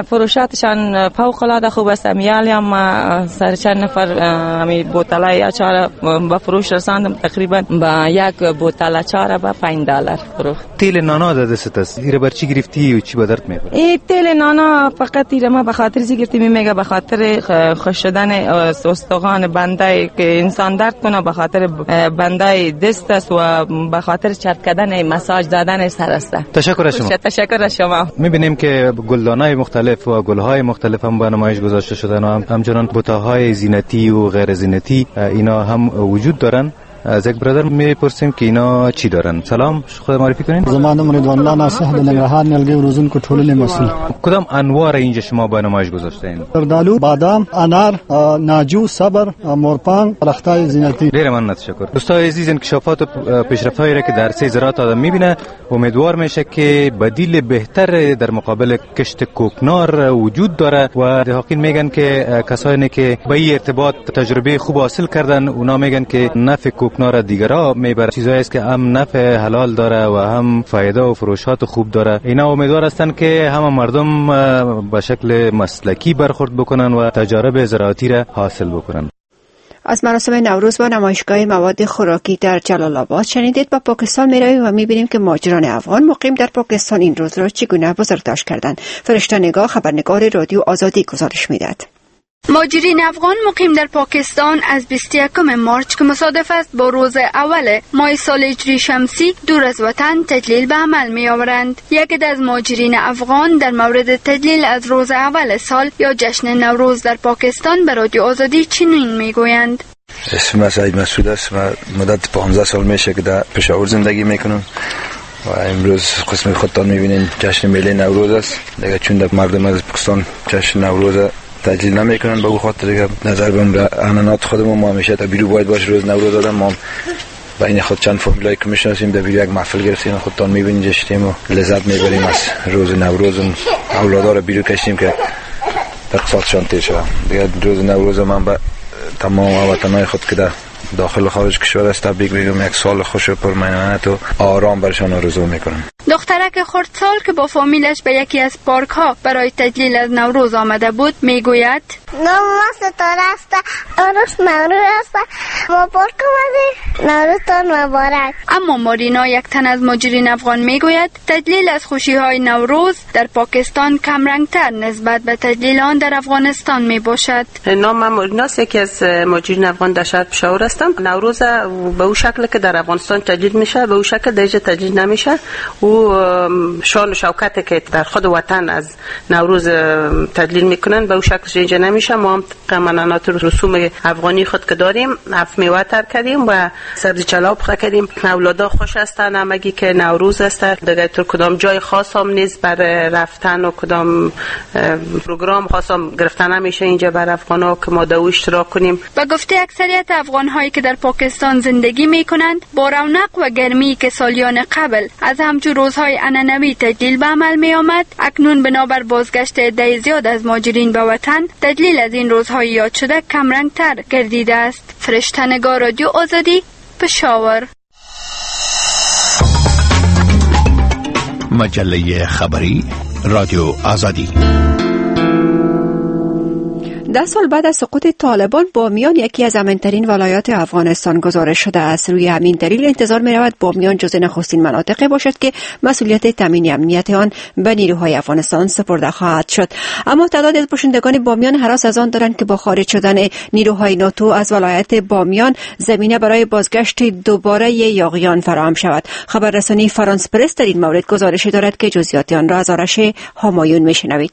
Speaker 11: فروشاتشان فوق العاده خوب است. میالی هم سر چند نفر امی بوتلای اچار به فروش رساندم، تقریبا با یک بوتل اچار به $5 فروخت.
Speaker 20: تیل نانا دست است. ایره بر چی گرفتی و چی به درد میخوره؟
Speaker 11: این تیل نانا فقط ایره ما به خاطر چی گرفتیم میگه به خاطر خوش شدن استخوان بنده که انسان درد کنه، به خاطر بنده دست است و به خاطر چرک کردن مساج دادن سر است.
Speaker 20: تشکر از شما.
Speaker 11: تشکر از شما.
Speaker 20: میبینیم که گلدانای مختلف و گلهای مختلف هم به نمایش گذاشته شدن و همچنان بوته‌های زینتی و غیر زینتی اینا هم وجود دارن. از یک برادر میپرسیم که اینا چی دارن. سلام، خود معرفی کنین.
Speaker 21: زمان رضوان الله ناصح د ننګرهار نیالګي روزونکو ټولنې مسئول.
Speaker 20: کدام انواع اینجا شما به نمایش گذاشتین؟
Speaker 21: زردالو، بادام، انار، ناجو، صبر، مورپان، رختای زینتی.
Speaker 20: ډیر مننه، تشکر. دوستان عزیز، انکشافات و پیشرفت‌هایی را که در سه زراعت آدم میبینه امیدوار میشه که بدیل بهتر در مقابل کشت کوکنار وجود داره و دهقان میگن که کسانی که به این ارتباط تجربه خوب حاصل کردن اونا میگن که نفع کوکنار دیگرا میبره چیزایی است که هم نفع حلال داره و هم فایده و فروشات خوب داره. اینا امیدوار هستن که همه مردم به شکل مسلکی برخورد بکنن و تجارب زراعتی را حاصل بکنن.
Speaker 2: از مراسم نوروز و نمایشگاه مواد خوراکی در جلال آباد شنیدید. با پاکستان میرویم و میبینیم که مهاجران افغان مقیم در پاکستان این روز را چگونه بزرگداشت کردند. فرشته نگاه خبرنگار رادیو آزادی گزارش میداد.
Speaker 1: مهاجرین افغان مقیم در پاکستان از 21 مارچ که مصادف است با روز اول ماه سال هجری شمسی دور از وطن تجلیل به عمل می آورند. یکی از مهاجرین افغان در مورد تجلیل از روز اول سال یا جشن نوروز در پاکستان به رادیو آزادی چنین می گویند.
Speaker 22: اسم سعید مسعود است و مدت 15 سال میشه که در پشاور زندگی میکنم و امروز قسم خودتان میبینین جشن میله نوروز است. دیگه چون در مردم از پاکستان جشن نوروز تجلیل نمیکنن به خاطر دیگه نظر به عنعنات خودمون ما همیشه تا بیرو باید باشه روز نوروز آدم ما بین خود چند فامیلای که میشناسیم در بیرو یک محفل گرفتیم خودتان میبینین جشنیم و لذت میبریم از روز نوروز. اولادا رو بیرو کشیم که اقتصادشان تیر شود. دیگه روز نوروز من به تمام وطنهای خود که در داخل و خارج کشور است تبریک میگم. یک سال خوش و پرمعنیت و آرام برشان آرزو میکنم.
Speaker 1: دخترک خردسال که با فامیلش به یکی از پارک ها برای تجلیل از نوروز آمده بود میگوید
Speaker 23: نام ما ستاره است، عروس نوروز است، ما پارک آمدیم، نوروزتان مبارک.
Speaker 1: اما مارینا یک تن از مهاجرین افغان میگوید تجلیل از خوشی های نوروز در پاکستان کمرنگتر نسبت به تجلیل آن در افغانستان می باشد.
Speaker 24: نام مارینا است، یکی از مهاجرین افغان در شهر پشاور هستم. نوروز به اون شکل که در افغانستان تجلیل میشه به اون شکل دیگه تجلیل نمیشه. او شان و شوکتی که در خود وطن از نوروز تجلیل میکنن به اون شکل اینجا نمیشه. ما هم قمنانات رسوم افغانی خود که داریم هفت میوه تر کردیم و سبزی چلاو پخته کردیم. اولادا خوش هستن همگی که نوروز است. دیگه تو کدام جای خاص هم نیست برای رفتن و کدام پروگرام خاص هم گرفتن نمیشه اینجا بر افغانا که ما دو اشتراک کنیم.
Speaker 1: به گفته اکثریت افغان هایی که در پاکستان زندگی میکنند با رونق و گرمی که سالیان قبل از همچون روزهای عنعنوی تجلیل به عمل می آمد، اکنون بنابر بازگشت عده زیاد از مهاجرین به وطن تجلیل از این روزهای یاد شده کمرنگتر گردیده است. فرشته نگار، رادیو آزادی، پشاور.
Speaker 25: مجله خبری رادیو آزادی.
Speaker 2: 10 سال بعد از سقوط طالبان بامیان یکی از امن‌ترین ولایات افغانستان گزارش شده است. روی همین دلیل انتظار می‌رود بامیان جزو نخستین مناطق باشد که مسئولیت تامین امنیت آن به نیروهای افغانستان سپرده خواهد شد. اما تعدادی از باشندگان بامیان هراس از آن دارند که با خارج شدن نیروهای ناتو از ولایت بامیان زمینه برای بازگشت دوباره یاغیان فراهم شود. خبررسانی فرانس پرس در این مورد گزارشی دارد که جزئیات آن را از آرش همایون می‌شنوید.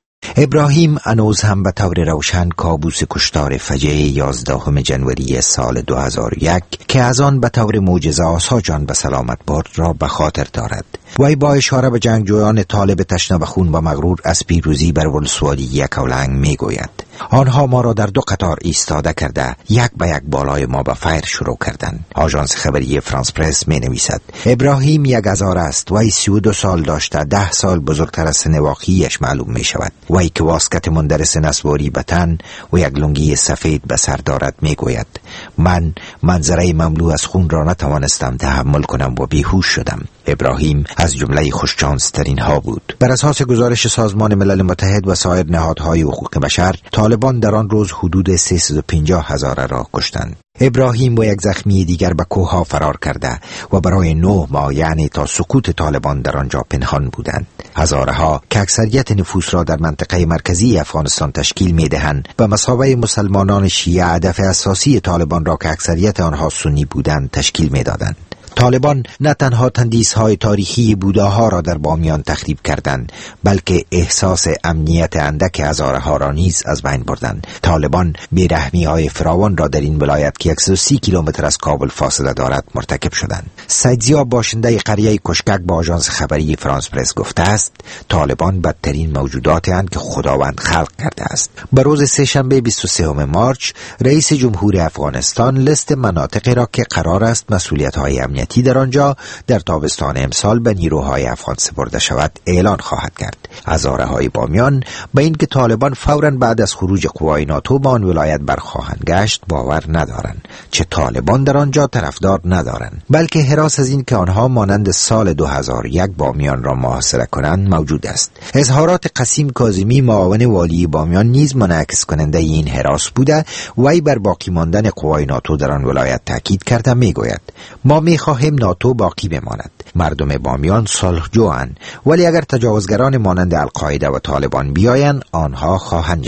Speaker 26: ابراهیم هنوز هم به طور روشن کابوس کشتار فجیع 11 ژانویه سال 2001 که از آن به طور معجزه آسا جان به سلامت برد را به خاطر دارد. وی با اشاره به جنگجویان طالب تشنه به خون و مغرور از پیروزی بر ولسوالی یکاولنگ میگوید آنها ما را در دو قطار ایستاده کرده یک به یک بالای ما به فیر شروع کردند. آژانس خبری فرانس پرس می نویسد ابراهیم یک هزار است. وی 32 سال داشته 10 سال بزرگتر از سن واقعیش معلوم می شود. وی که واسکت مندرس نسواری به تن و یک لنگی سفید به سر دارد می گوید من منظره مملو از خون را نتوانستم تحمل کنم و بیهوش شدم. ابراهیم از جمله خوششانسترین ها بود. بر اساس گزارش سازمان ملل متحد و سایر نهادهای حقوق بشر طالبان در آن روز حدود 350,000 را کشتند. ابراهیم و یک زخمی دیگر به کوهها فرار کرده و برای 9 ماه یعنی تا سقوط طالبان در آنجا پنهان بودند. هزارها که اکثریت نفوس را در منطقه مرکزی افغانستان تشکیل می‌دهند به مثابه مسلمانان شیعه هدف اساسی طالبان را که اکثریت آنها سنی بودند تشکیل می‌دادند. طالبان نه تنها تندیس‌های تاریخی بوداها را در بامیان تخریب کردند بلکه احساس امنیت اندک هزارها را نیز از بین بردند. طالبان بی‌رحمی‌های فراوان را در این ولایت که 130 کیلومتر از کابل فاصله دارد مرتکب شدند. سید زیا باشنده قریه کشکک با آژانس خبری فرانس پرس گفته است طالبان بدترین موجوداتی اند که خداوند خلق کرده است. به روز سه‌شنبه 23 مارچ رئیس جمهور افغانستان لیست مناطقی را که قرار است مسئولیت‌های امنیتی در آنجا در تابستان امسال به نیروهای افغان سپرده شود اعلان خواهد کرد. هزاره‌های بامیان به اینکه طالبان فوراً بعد از خروج قوای ناتو به آن ولایت برخواهند گشت باور ندارند. چه طالبان در آنجا طرفدار ندارند بلکه هراس از این که آنها مانند سال 2001 بامیان را محاصره کنند موجود است. اظهارات قسیم کاظمی معاون والی بامیان نیز منعکس کننده این هراس بوده. وی بر باقی ماندن قوای ناتو در آن ولایت تاکید کرده میگوید ما می‌خواهیم ناتو باقی بماند. مردم بامیان صلحجویند ولی اگر تجاوزگران مانند القاعده و طالبان بیایند آنها خواهند جنگید.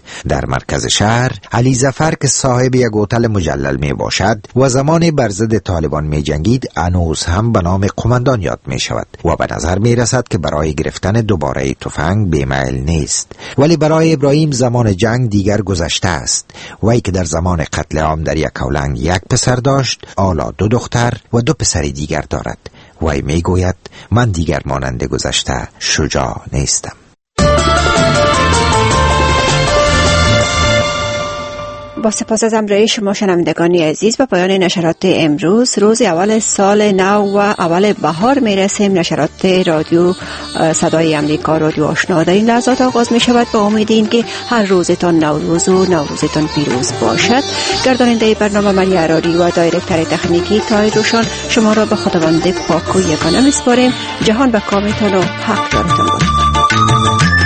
Speaker 26: در مرکز شهر علی ظفر که صاحب یک هتل مجلل می باشد و زمان بر ضد طالبان می جنگید هنوز هم به نام قماندان یاد می شود و به نظر می رسد که برای گرفتن دوباره تفنگ بیمیل نیست. ولی برای ابراهیم زمان جنگ دیگر گذشته است. وی که در زمان قتل عام در یک اولنگ یک پسر داشت، حالا 2 دختر و 2 پسر دیگر دارد. وی می گوید من دیگر مانند گذشته شجاع نیستم.
Speaker 2: با سپاس از همراهی شما شنوندگان عزیز، به پایان نشرات امروز روز اول سال نو و اول بهار میرسیم. نشرات رادیو صدای امریکا، رادیو آشنا در این لحظات آغاز می شود. با امید این که هر روزتان نوروز و نوروزتان پیروز باشد. گرداننده برنامه مری عراری و دایرکتر تکنیکی طاهر روشن شما را به خداوند پاک و یگانه میسپاریم. جهان به کامتان و حق جانتان باشد.